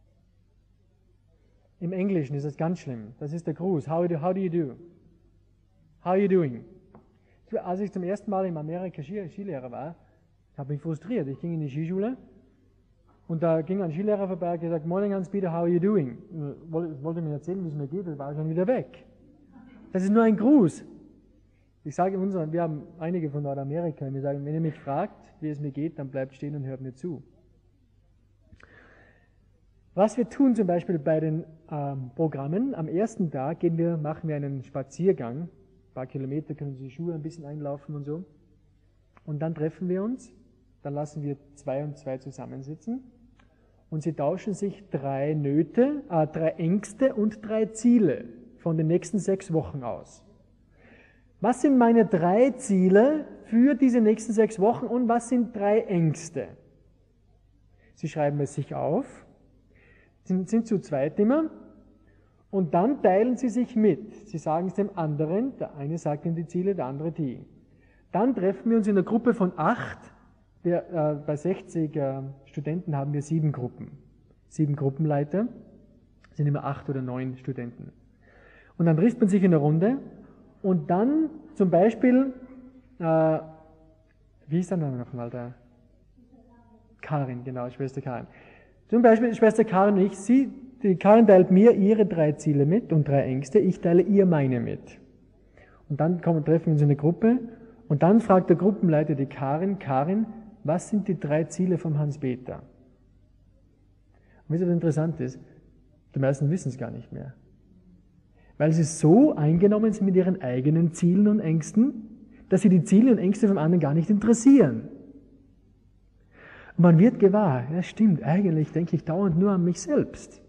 Im Englischen ist das ganz schlimm. Das ist der Gruß. How do, how do you do? How are you doing? Als ich zum ersten Mal in Amerika Skilehrer war, habe ich mich frustriert. Ich ging in die Skischule und da ging ein Skilehrer vorbei und hat gesagt, Morning Hans-Peter, how are you doing? Ich wollte mir erzählen, wie es mir geht, das war schon wieder weg. Das ist nur ein Gruß. Ich sage unseren, wir haben einige von Nordamerika, wir sagen, wenn ihr mich fragt, wie es mir geht, dann bleibt stehen und hört mir zu. Was wir tun zum Beispiel bei den ähm, Programmen, am ersten Tag gehen wir, machen wir einen Spaziergang, ein paar Kilometer können Sie die Schuhe ein bisschen einlaufen und so. Und dann treffen wir uns, dann lassen wir zwei und zwei zusammensitzen und sie tauschen sich drei Nöte, äh, drei Ängste und drei Ziele von den nächsten sechs Wochen aus. Was sind meine drei Ziele für diese nächsten sechs Wochen und was sind drei Ängste? Sie schreiben es sich auf, sind, sind zu zweit immer und dann teilen sie sich mit. Sie sagen es dem anderen, der eine sagt ihm die Ziele, der andere die. Dann treffen wir uns in einer Gruppe von acht. Wir, äh, bei sechzig äh, Studenten haben wir sieben Gruppen. Sieben Gruppenleiter, sind immer acht oder neun Studenten. Und dann trifft man sich in einer Runde und dann zum Beispiel, äh, wie ist der Name nochmal da? Karin, genau, Schwester Karin. Zum Beispiel Schwester Karin und ich, sie, die Karin teilt mir ihre drei Ziele mit und drei Ängste, ich teile ihr meine mit. Und dann kommen, treffen wir uns in eine Gruppe und dann fragt der Gruppenleiter die Karin, Karin, was sind die drei Ziele vom Hans-Peter? Und wisst ihr, was interessant ist? Die meisten wissen es gar nicht mehr. Weil sie so eingenommen sind mit ihren eigenen Zielen und Ängsten, dass sie die Ziele und Ängste vom anderen gar nicht interessieren. Und man wird gewahr, ja stimmt, eigentlich denke ich dauernd nur an mich selbst.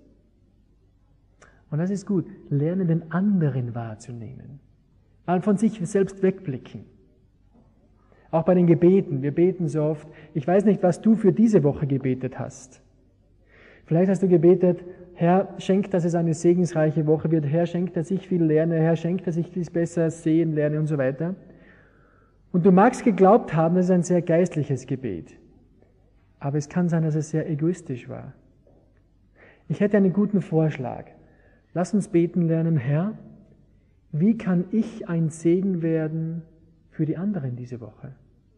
Und das ist gut, lernen den anderen wahrzunehmen. Mal von sich selbst wegblicken. Auch bei den Gebeten, wir beten so oft, ich weiß nicht, was du für diese Woche gebetet hast. Vielleicht hast du gebetet, Herr, schenk, dass es eine segensreiche Woche wird, Herr, schenk, dass ich viel lerne, Herr, schenk, dass ich dies besser sehen lerne und so weiter. Und du magst geglaubt haben, das ist ein sehr geistliches Gebet. Aber es kann sein, dass es sehr egoistisch war. Ich hätte einen guten Vorschlag. Lass uns beten lernen, Herr, wie kann ich ein Segen werden für die anderen diese Woche?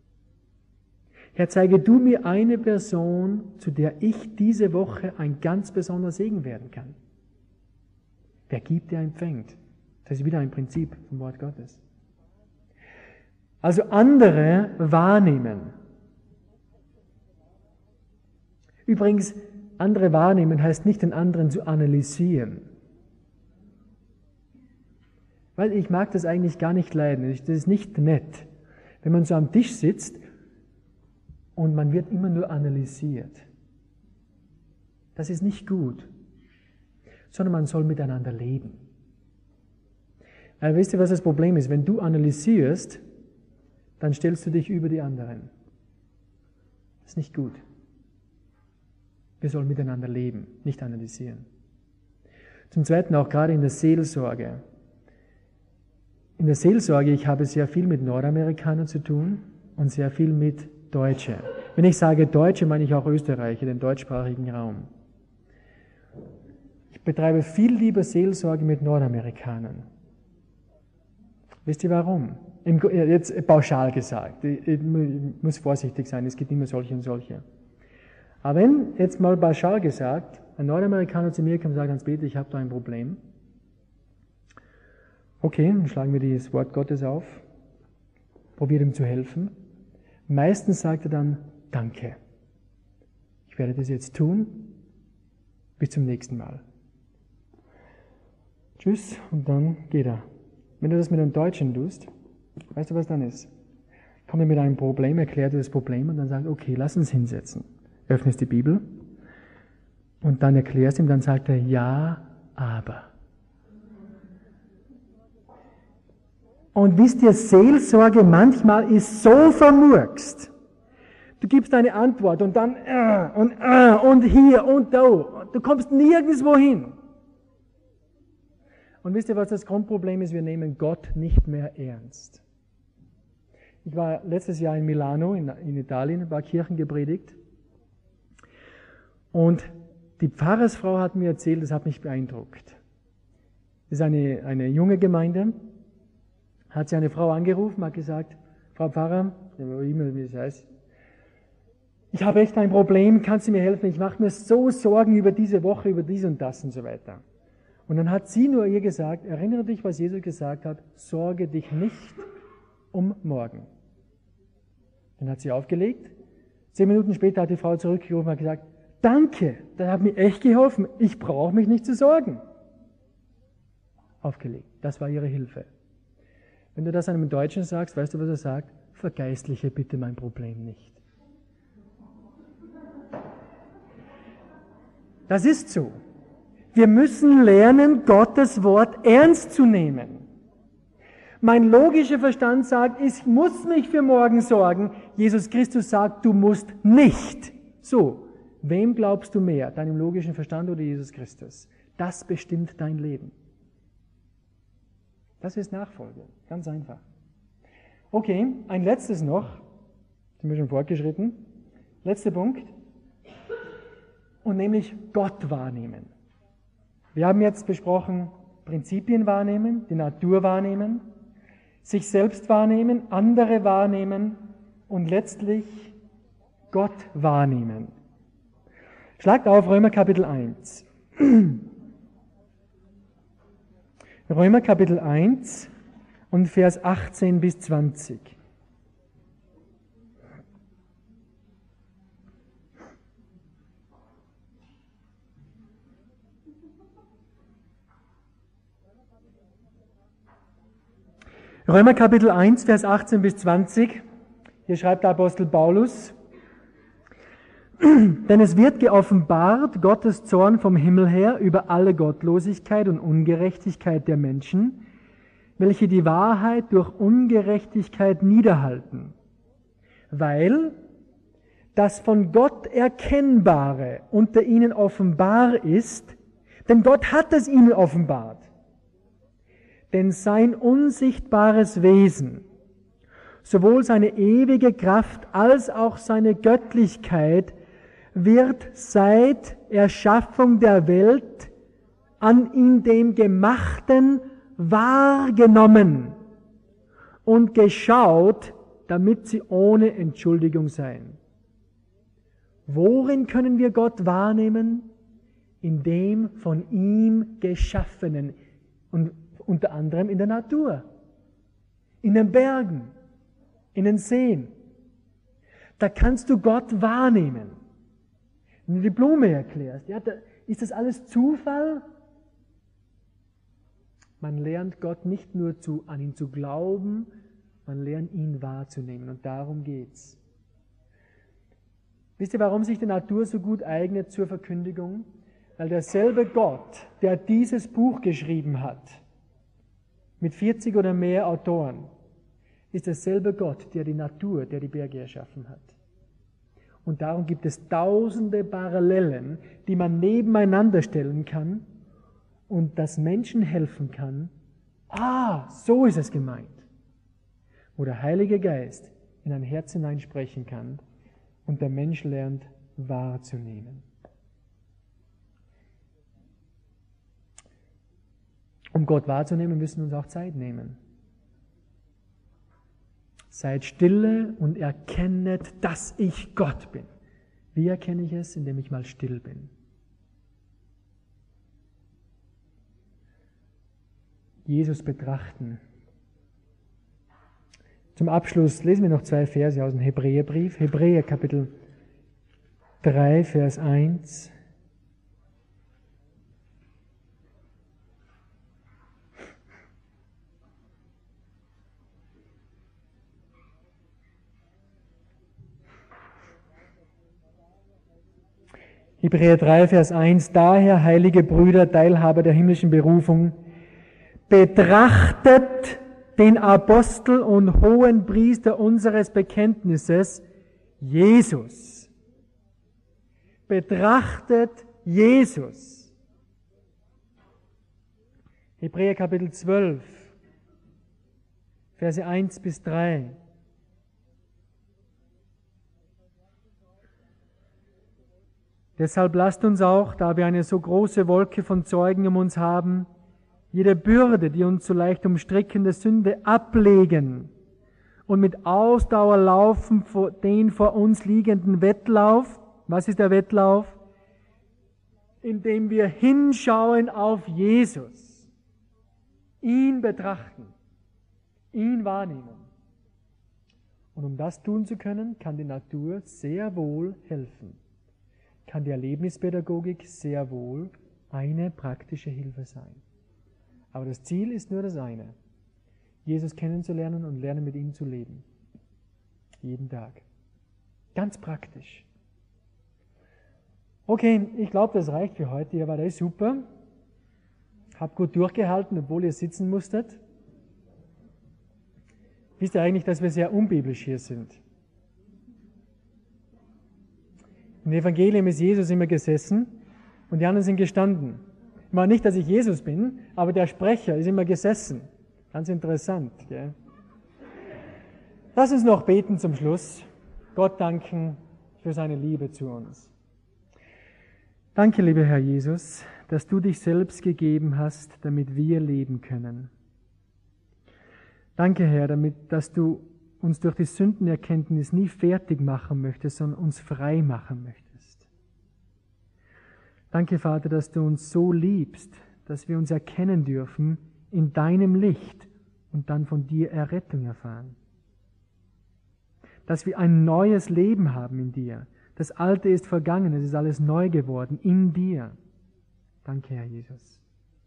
Herr, zeige du mir eine Person, zu der ich diese Woche ein ganz besonderer Segen werden kann. Wer gibt, der empfängt. Das ist wieder ein Prinzip vom Wort Gottes. Also andere wahrnehmen. Übrigens, andere wahrnehmen heißt nicht, den anderen zu analysieren. Weil ich mag das eigentlich gar nicht leiden. Das ist nicht nett, wenn man so am Tisch sitzt und man wird immer nur analysiert. Das ist nicht gut, sondern man soll miteinander leben. Weil wisst ihr, was das Problem ist? Wenn du analysierst, dann stellst du dich über die anderen. Das ist nicht gut. Wir sollen miteinander leben, nicht analysieren. Zum Zweiten auch gerade in der Seelsorge. In der Seelsorge, ich habe sehr viel mit Nordamerikanern zu tun und sehr viel mit Deutschen. Wenn ich sage Deutsche, meine ich auch Österreicher, den deutschsprachigen Raum. Ich betreibe viel lieber Seelsorge mit Nordamerikanern. Wisst ihr warum? Jetzt pauschal gesagt, ich muss vorsichtig sein, es gibt immer solche und solche. Aber wenn, jetzt mal pauschal gesagt, ein Nordamerikaner zu mir kommt und sagt, Hans-Peter, ich habe da ein Problem. Okay, dann schlagen wir das Wort Gottes auf, probieren ihm zu helfen. Meistens sagt er dann, danke. Ich werde das jetzt tun. Bis zum nächsten Mal. Tschüss und dann geht er. Wenn du das mit einem Deutschen tust, weißt du, was dann ist? Kommt er mit einem Problem, erklärt dir das Problem und dann sagt, okay, lass uns hinsetzen. Öffnest die Bibel und dann erklärst ihm, dann sagt er, ja, aber. Und wisst ihr, Seelsorge manchmal ist so vermurkst. Du gibst eine Antwort und dann äh, und äh, und hier und da. Du kommst nirgendwo hin. Und wisst ihr, was das Grundproblem ist? Wir nehmen Gott nicht mehr ernst. Ich war letztes Jahr in Milano, in, in Italien, ein paar Kirchen gepredigt. Und die Pfarrersfrau hat mir erzählt, das hat mich beeindruckt. Das ist eine, eine junge Gemeinde. Hat sie eine Frau angerufen, hat gesagt, Frau Pfarrer, wie es heißt, ich habe echt ein Problem, kannst du mir helfen? Ich mache mir so Sorgen über diese Woche, über dies und das und so weiter. Und dann hat sie nur ihr gesagt, erinnere dich, was Jesus gesagt hat, sorge dich nicht um morgen. Dann hat sie aufgelegt. Zehn Minuten später hat die Frau zurückgerufen und hat gesagt, danke, das hat mir echt geholfen, ich brauche mich nicht zu sorgen. Aufgelegt, das war ihre Hilfe. Wenn du das einem Deutschen sagst, weißt du, was er sagt? Vergeistliche bitte mein Problem nicht. Das ist so. Wir müssen lernen, Gottes Wort ernst zu nehmen. Mein logischer Verstand sagt, ich muss mich für morgen sorgen. Jesus Christus sagt, du musst nicht. So, wem glaubst du mehr? Deinem logischen Verstand oder Jesus Christus? Das bestimmt dein Leben. Das ist Nachfolge, ganz einfach. Okay, ein letztes noch. Sind wir schon fortgeschritten? Letzter Punkt. Und nämlich Gott wahrnehmen. Wir haben jetzt besprochen, Prinzipien wahrnehmen, die Natur wahrnehmen, sich selbst wahrnehmen, andere wahrnehmen und letztlich Gott wahrnehmen. Schlagt auf Römer Kapitel eins. Römer Kapitel eins und Vers achtzehn bis zwanzig. Römer Kapitel eins, Vers achtzehn bis zwanzig. Hier schreibt der Apostel Paulus, denn es wird geoffenbart, Gottes Zorn vom Himmel her über alle Gottlosigkeit und Ungerechtigkeit der Menschen, welche die Wahrheit durch Ungerechtigkeit niederhalten, weil das von Gott Erkennbare unter ihnen offenbar ist, denn Gott hat es ihnen offenbart. Denn sein unsichtbares Wesen, sowohl seine ewige Kraft als auch seine Göttlichkeit, wird seit Erschaffung der Welt an in dem Gemachten wahrgenommen und geschaut, damit sie ohne Entschuldigung seien. Worin können wir Gott wahrnehmen? In dem von ihm Geschaffenen und unter anderem in der Natur, in den Bergen, in den Seen. Da kannst du Gott wahrnehmen. Wenn du die Blume erklärst, ja, da, ist das alles Zufall? Man lernt Gott nicht nur zu, an ihn zu glauben, man lernt ihn wahrzunehmen und darum geht's. Wisst ihr, warum sich die Natur so gut eignet zur Verkündigung? Weil derselbe Gott, der dieses Buch geschrieben hat, mit vierzig oder mehr Autoren, ist derselbe Gott, der die Natur, der die Berge erschaffen hat. Und darum gibt es tausende Parallelen, die man nebeneinander stellen kann und das Menschen helfen kann. Ah, so ist es gemeint. Wo der Heilige Geist in ein Herz hineinsprechen kann und der Mensch lernt wahrzunehmen. Um Gott wahrzunehmen, müssen wir uns auch Zeit nehmen. Seid stille und erkennet, dass ich Gott bin. Wie erkenne ich es? Indem ich mal still bin. Jesus betrachten. Zum Abschluss lesen wir noch zwei Verse aus dem Hebräerbrief. Hebräer Kapitel drei, Vers eins. Hebräer drei, Vers eins, daher, heilige Brüder, Teilhaber der himmlischen Berufung, betrachtet den Apostel und hohen Priester unseres Bekenntnisses, Jesus. Betrachtet Jesus. Hebräer Kapitel zwölf, Verse eins bis drei. Deshalb lasst uns auch, da wir eine so große Wolke von Zeugen um uns haben, jede Bürde, die uns so leicht umstrickende Sünde, ablegen und mit Ausdauer laufen den vor uns liegenden Wettlauf. Was ist der Wettlauf? Indem wir hinschauen auf Jesus, ihn betrachten, ihn wahrnehmen. Und um das tun zu können, kann die Natur sehr wohl helfen. Kann die Erlebnispädagogik sehr wohl eine praktische Hilfe sein. Aber das Ziel ist nur das eine, Jesus kennenzulernen und lernen mit ihm zu leben. Jeden Tag. Ganz praktisch. Okay, ich glaube, das reicht für heute. Ihr wart eh super. Habt gut durchgehalten, obwohl ihr sitzen musstet. Wisst ihr eigentlich, dass wir sehr unbiblisch hier sind? Im Evangelium ist Jesus immer gesessen und die anderen sind gestanden. Ich meine nicht, dass ich Jesus bin, aber der Sprecher ist immer gesessen. Ganz interessant. Gell? Lass uns noch beten zum Schluss. Gott danken für seine Liebe zu uns. Danke, lieber Herr Jesus, dass du dich selbst gegeben hast, damit wir leben können. Danke, Herr, damit, dass du uns durch die Sündenerkenntnis nie fertig machen möchtest, sondern uns frei machen möchtest. Danke, Vater, dass du uns so liebst, dass wir uns erkennen dürfen in deinem Licht und dann von dir Errettung erfahren. Dass wir ein neues Leben haben in dir. Das Alte ist vergangen, es ist alles neu geworden in dir. Danke, Herr Jesus.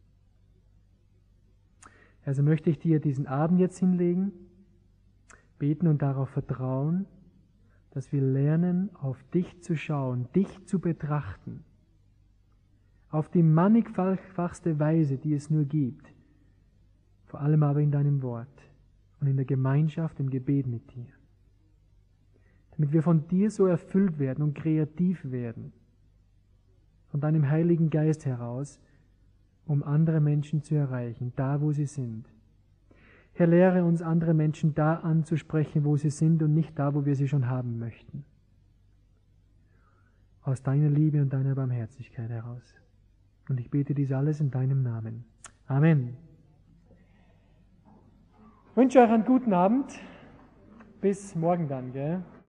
Also möchte ich dir diesen Abend jetzt hinlegen, beten und darauf vertrauen, dass wir lernen, auf dich zu schauen, dich zu betrachten, auf die mannigfachste Weise, die es nur gibt, vor allem aber in deinem Wort und in der Gemeinschaft, im Gebet mit dir. Damit wir von dir so erfüllt werden und kreativ werden, von deinem Heiligen Geist heraus, um andere Menschen zu erreichen, da wo sie sind. Herr, lehre uns, andere Menschen da anzusprechen, wo sie sind und nicht da, wo wir sie schon haben möchten. Aus deiner Liebe und deiner Barmherzigkeit heraus. Und ich bete dies alles in deinem Namen. Amen. Ich wünsche euch einen guten Abend. Bis morgen dann, gell?